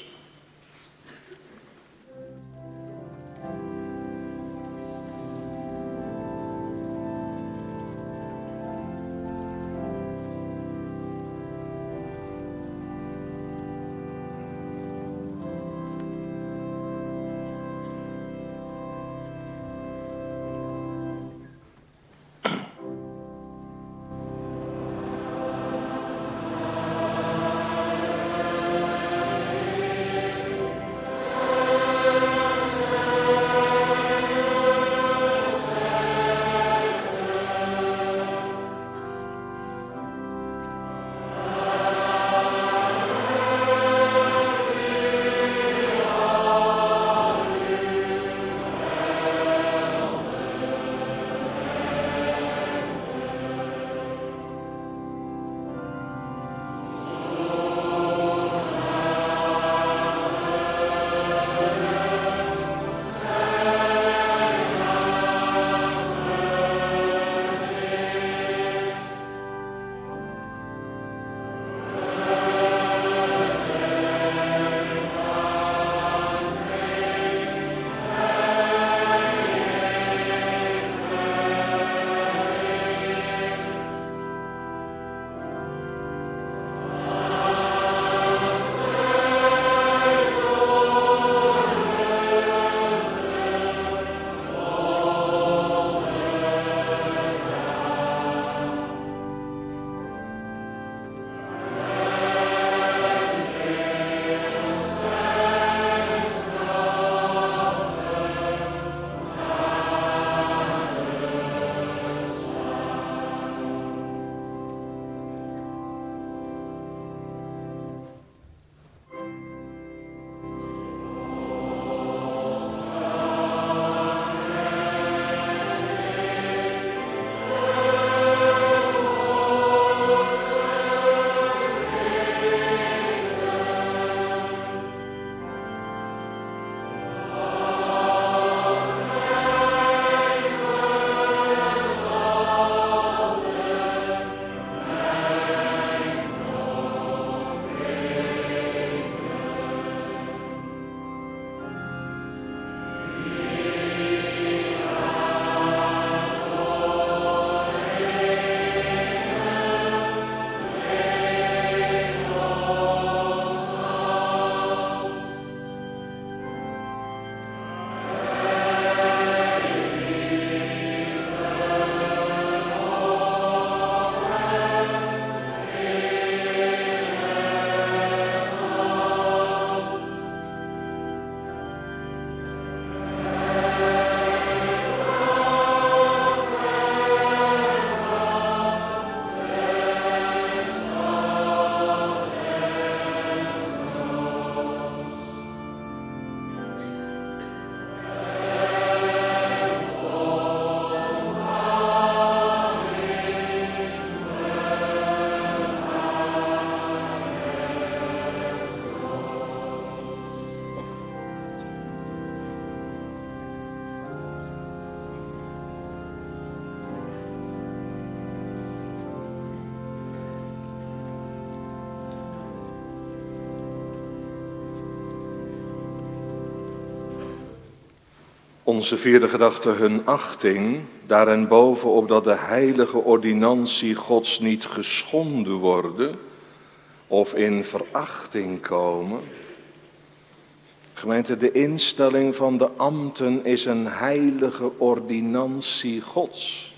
Onze vierde gedachte, hun achting, daarenboven opdat de heilige ordinantie Gods niet geschonden worden of in verachting komen. Gemeente, de instelling van de ambten is een heilige ordinantie Gods.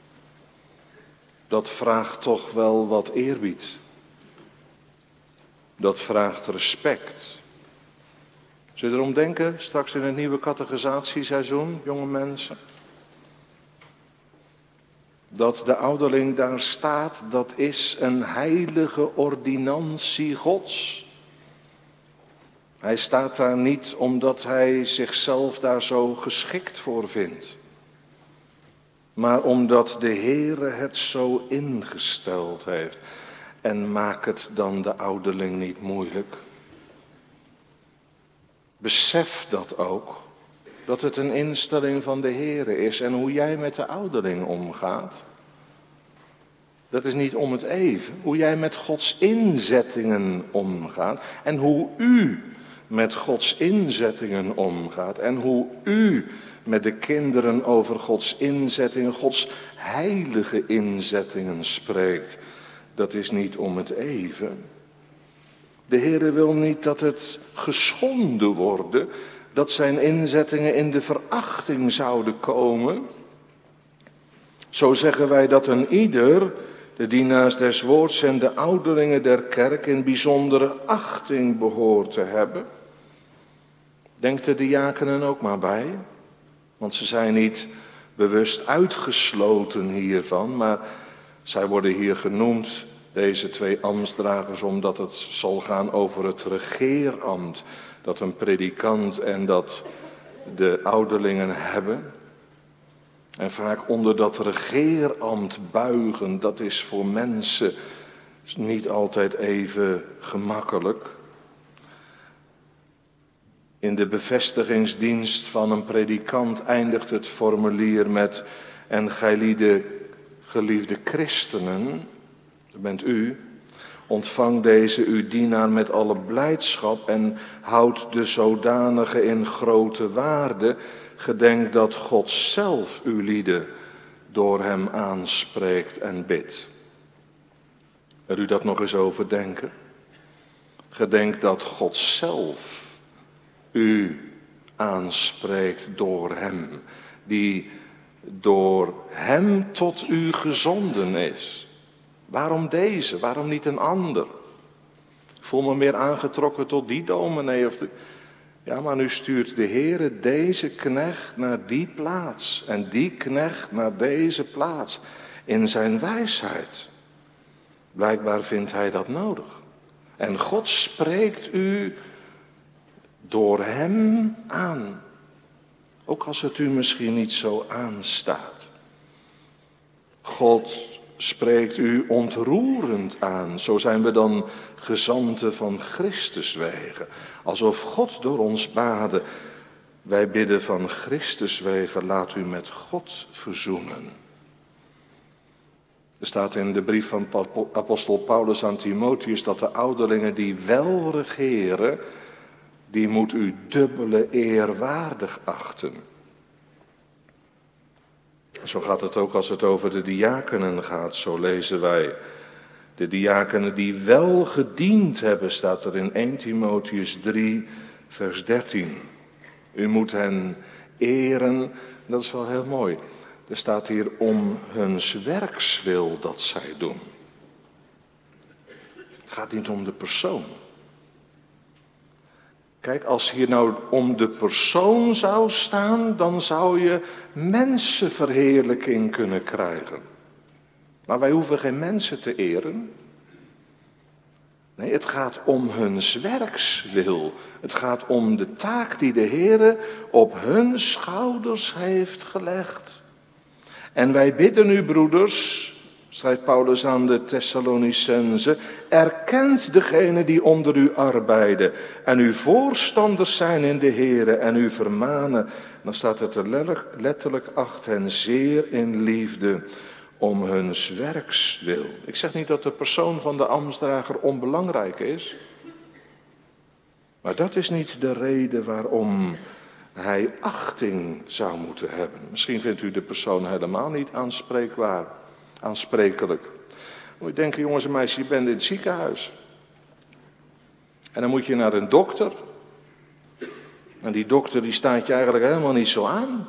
Dat vraagt toch wel wat eerbied. Dat vraagt respect. Zul je erom denken, straks in het nieuwe catechisatieseizoen, jonge mensen? Dat de ouderling daar staat, dat is een heilige ordinantie Gods. Hij staat daar niet omdat hij zichzelf daar zo geschikt voor vindt. Maar omdat de Heere het zo ingesteld heeft. En maak het dan de ouderling niet moeilijk. Besef dat ook, dat het een instelling van de Heere is. En hoe jij met de ouderling omgaat, dat is niet om het even. Hoe jij met Gods inzettingen omgaat en hoe u met Gods inzettingen omgaat. En hoe u met de kinderen over Gods inzettingen, Gods heilige inzettingen spreekt. Dat is niet om het even. De Heere wil niet dat het geschonden wordt, dat zijn inzettingen in de verachting zouden komen. Zo zeggen wij dat een ieder, de dienaars des woords en de ouderlingen der kerk, in bijzondere achting behoort te hebben. Denk de diakenen ook maar bij, want ze zijn niet bewust uitgesloten hiervan, maar zij worden hier genoemd, deze twee ambtsdragers, omdat het zal gaan over het regeerambt dat een predikant en dat de ouderlingen hebben. En vaak onder dat regeerambt buigen, dat is voor mensen niet altijd even gemakkelijk. In de bevestigingsdienst van een predikant eindigt het formulier met: en gij geliefde christenen, dat bent u, ontvang deze uw dienaar met alle blijdschap en houd de zodanige in grote waarde. Gedenk dat God zelf uw lieden door hem aanspreekt en bidt. Wil u dat nog eens overdenken? Gedenk dat God zelf u aanspreekt door hem, die door hem tot u gezonden is. Waarom deze? Waarom niet een ander? Ik voel me meer aangetrokken tot die dominee. Ja, maar nu stuurt de Heere deze knecht naar die plaats en die knecht naar deze plaats in zijn wijsheid. Blijkbaar vindt hij dat nodig. En God spreekt u door hem aan. Ook als het u misschien niet zo aanstaat. God spreekt u ontroerend aan. Zo zijn we dan gezanten van Christus wegen. Alsof God door ons baden. Wij bidden van Christus wegen, laat u met God verzoenen. Er staat in de brief van apostel Paulus aan Timotheus dat de ouderlingen die wel regeren, die moet u dubbele eer waardig achten. Zo gaat het ook als het over de diakenen gaat, zo lezen wij. De diakenen die wel gediend hebben, staat er in 1 Timotheus 3, vers 13. U moet hen eren, dat is wel heel mooi. Er staat hier om huns werkswil dat zij doen. Het gaat niet om de persoon. Kijk, als hier nou om de persoon zou staan, dan zou je mensenverheerlijking kunnen krijgen. Maar wij hoeven geen mensen te eren. Nee, het gaat om huns werkswil. Het gaat om de taak die de Heere op hun schouders heeft gelegd. En wij bidden u, broeders, schrijft Paulus aan de Thessalonicenzen, erkent degene die onder u arbeiden en uw voorstanders zijn in de Heere en u vermanen. Dan staat het er letterlijk achter hen zeer in liefde om huns werkswil. Ik zeg niet dat de persoon van de ambtsdrager onbelangrijk is. Maar dat is niet de reden waarom hij achting zou moeten hebben. Misschien vindt u de persoon helemaal niet aansprekelijk. Moet je denken, jongens en meisjes, je bent in het ziekenhuis. En dan moet je naar een dokter. En die dokter die staat je eigenlijk helemaal niet zo aan.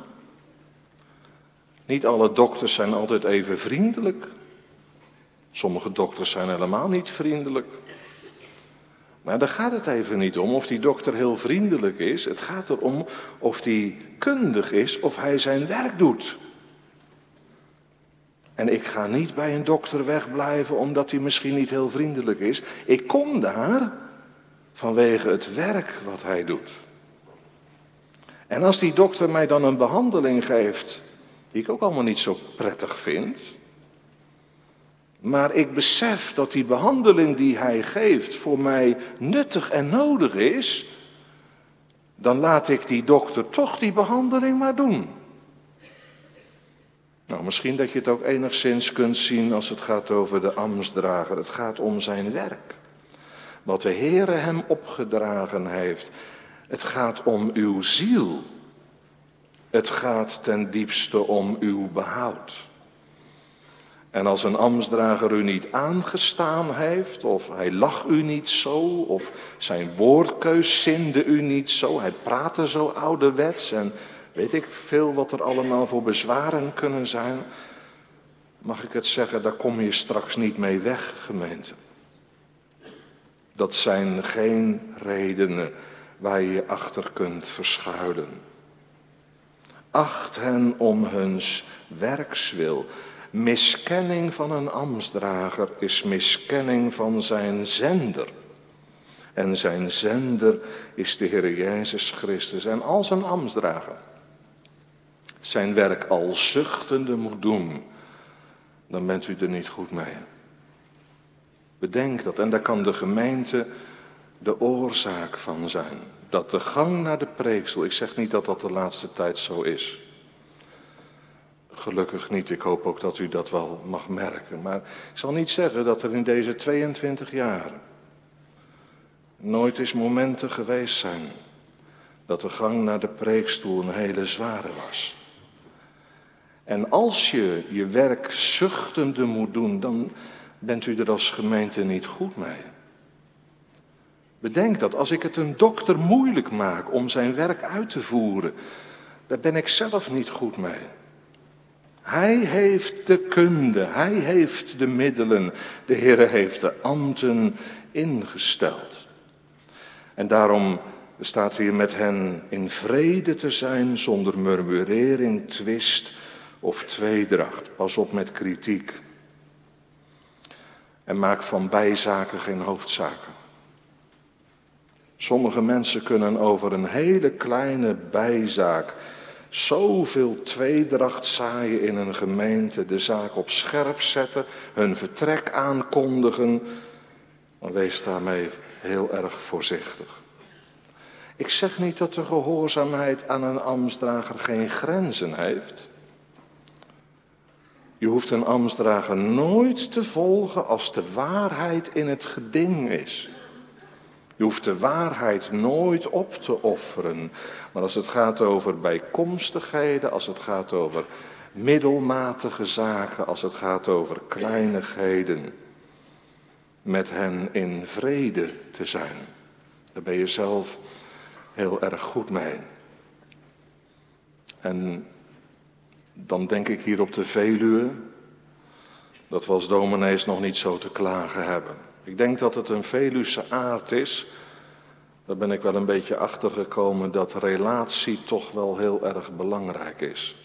Niet alle dokters zijn altijd even vriendelijk. Sommige dokters zijn helemaal niet vriendelijk. Maar daar gaat het even niet om of die dokter heel vriendelijk is. Het gaat erom of die kundig is, of hij zijn werk doet. En ik ga niet bij een dokter wegblijven omdat hij misschien niet heel vriendelijk is. Ik kom daar vanwege het werk wat hij doet. En als die dokter mij dan een behandeling geeft, die ik ook allemaal niet zo prettig vind, maar ik besef dat die behandeling die hij geeft voor mij nuttig en nodig is, dan laat ik die dokter toch die behandeling maar doen. Nou, misschien dat je het ook enigszins kunt zien als het gaat over de ambtsdrager. Het gaat om zijn werk. Wat de Heere hem opgedragen heeft. Het gaat om uw ziel. Het gaat ten diepste om uw behoud. En als een ambtsdrager u niet aangestaan heeft, of hij lag u niet zo, of zijn woordkeus zinde u niet zo, hij praatte zo ouderwets en weet ik veel wat er allemaal voor bezwaren kunnen zijn, mag ik het zeggen, daar kom je straks niet mee weg, gemeente. Dat zijn geen redenen waar je je achter kunt verschuilen. Acht hen om huns werkswil. Miskenning van een ambtsdrager is miskenning van zijn zender. En zijn zender is de Heer Jezus Christus. En als een ambtsdrager zijn werk al zuchtende moet doen, dan bent u er niet goed mee. Bedenk dat. En daar kan de gemeente de oorzaak van zijn. Dat de gang naar de preekstoel, ik zeg niet dat dat de laatste tijd zo is. Gelukkig niet, ik hoop ook dat u dat wel mag merken. Maar ik zal niet zeggen dat er in deze 22 jaar nooit eens momenten geweest zijn dat de gang naar de preekstoel een hele zware was. En als je je werk zuchtende moet doen, dan bent u er als gemeente niet goed mee. Bedenk dat, als ik het een dokter moeilijk maak om zijn werk uit te voeren, daar ben ik zelf niet goed mee. Hij heeft de kunde, hij heeft de middelen, de Heere heeft de ambten ingesteld. En daarom staat hier met hen in vrede te zijn, zonder murmurering, twist of tweedracht. Pas op met kritiek. En maak van bijzaken geen hoofdzaken. Sommige mensen kunnen over een hele kleine bijzaak zoveel tweedracht zaaien in een gemeente, de zaak op scherp zetten, hun vertrek aankondigen. Dan wees daarmee heel erg voorzichtig. Ik zeg niet dat de gehoorzaamheid aan een ambtsdrager geen grenzen heeft. Je hoeft een ambtsdrager nooit te volgen als de waarheid in het geding is. Je hoeft de waarheid nooit op te offeren. Maar als het gaat over bijkomstigheden, als het gaat over middelmatige zaken, als het gaat over kleinigheden, met hen in vrede te zijn, daar ben je zelf heel erg goed mee. En dan denk ik hier op de Veluwe, dat we als dominees nog niet zo te klagen hebben. Ik denk dat het een Veluwse aard is. Daar ben ik wel een beetje achter gekomen dat relatie toch wel heel erg belangrijk is.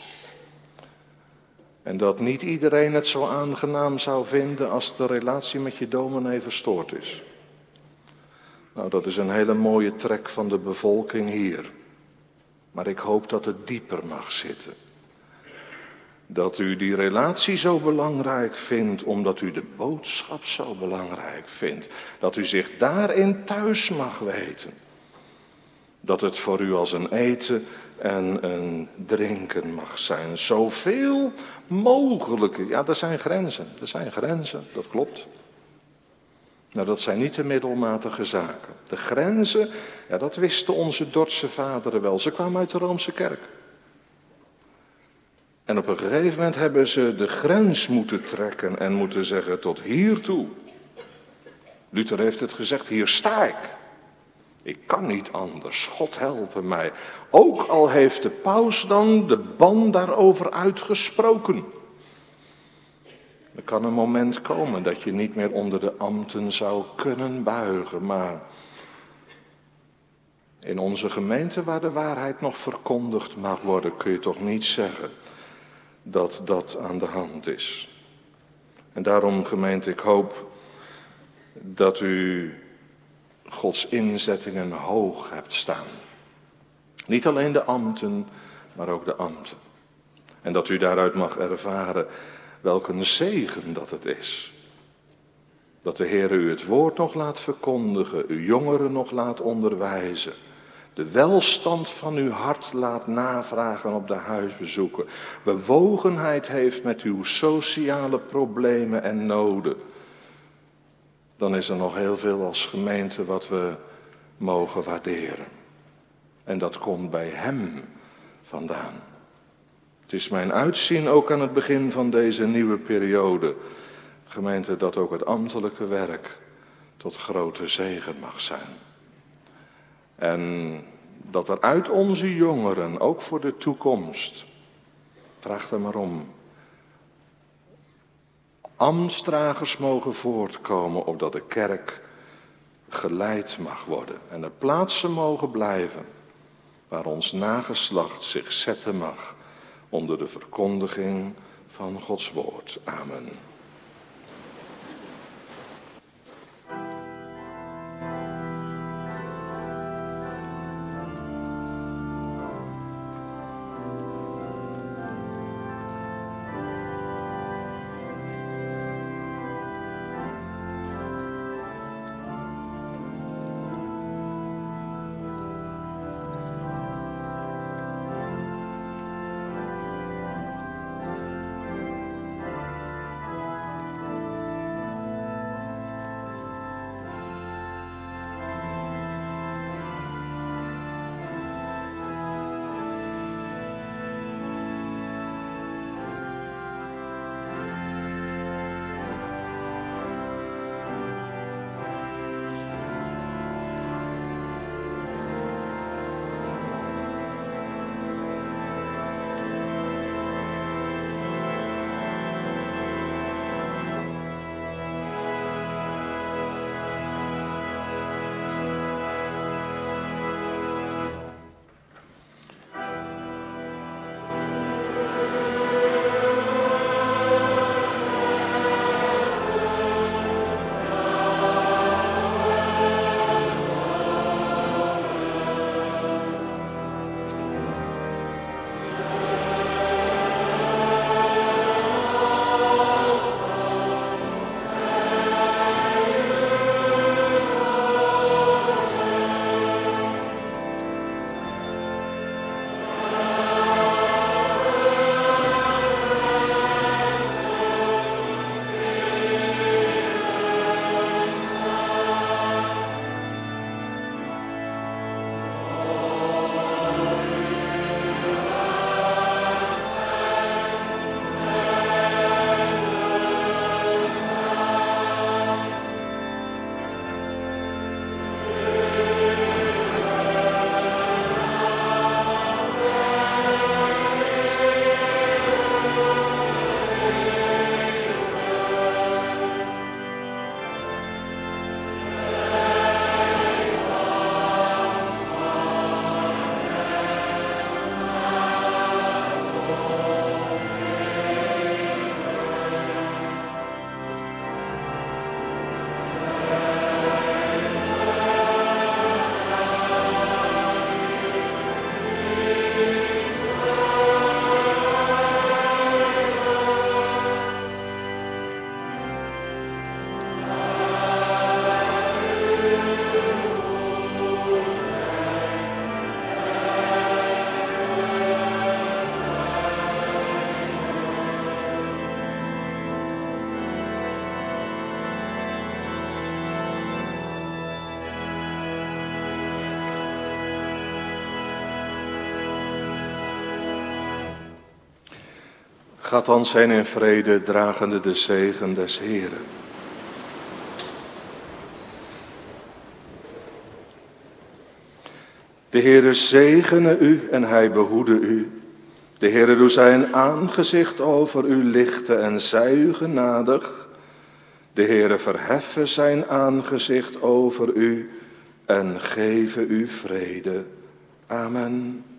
En dat niet iedereen het zo aangenaam zou vinden als de relatie met je dominee verstoord is. Nou, dat is een hele mooie trek van de bevolking hier. Maar ik hoop dat het dieper mag zitten. Dat u die relatie zo belangrijk vindt, omdat u de boodschap zo belangrijk vindt. Dat u zich daarin thuis mag weten. Dat het voor u als een eten en een drinken mag zijn. Zoveel mogelijk. Ja, er zijn grenzen, dat klopt. Nou, dat zijn niet de middelmatige zaken. De grenzen, ja, dat wisten onze Dordtse vaderen wel. Ze kwamen uit de Roomse kerk. En op een gegeven moment hebben ze de grens moeten trekken en moeten zeggen tot hiertoe. Luther heeft het gezegd, hier sta ik. Ik kan niet anders, God helpe mij. Ook al heeft de paus dan de ban daarover uitgesproken. Er kan een moment komen dat je niet meer onder de ambten zou kunnen buigen, maar in onze gemeente waar de waarheid nog verkondigd mag worden, kun je toch niet zeggen dat dat aan de hand is. En daarom, gemeente, ik hoop dat u Gods inzettingen hoog hebt staan. Niet alleen de ambten, maar ook de ambten. En dat u daaruit mag ervaren welk een zegen dat het is. Dat de Heer u het woord nog laat verkondigen, uw jongeren nog laat onderwijzen. De welstand van uw hart laat navragen op de huisbezoeken. Bewogenheid heeft met uw sociale problemen en noden. Dan is er nog heel veel als gemeente wat we mogen waarderen. En dat komt bij Hem vandaan. Het is mijn uitzien ook aan het begin van deze nieuwe periode, gemeente, dat ook het ambtelijke werk tot grote zegen mag zijn. En dat er uit onze jongeren, ook voor de toekomst, vraag er maar om, ambtsdragers mogen voortkomen, opdat de kerk geleid mag worden. En er plaatsen mogen blijven waar ons nageslacht zich zetten mag onder de verkondiging van Gods woord. Amen. Gaat dan zijn in vrede, dragende de zegen des Heren. De Heere zegene u en hij behoede u. De Heere doe zijn aangezicht over u lichten en zij u genadig. De Heere verheffe zijn aangezicht over u en geven u vrede. Amen.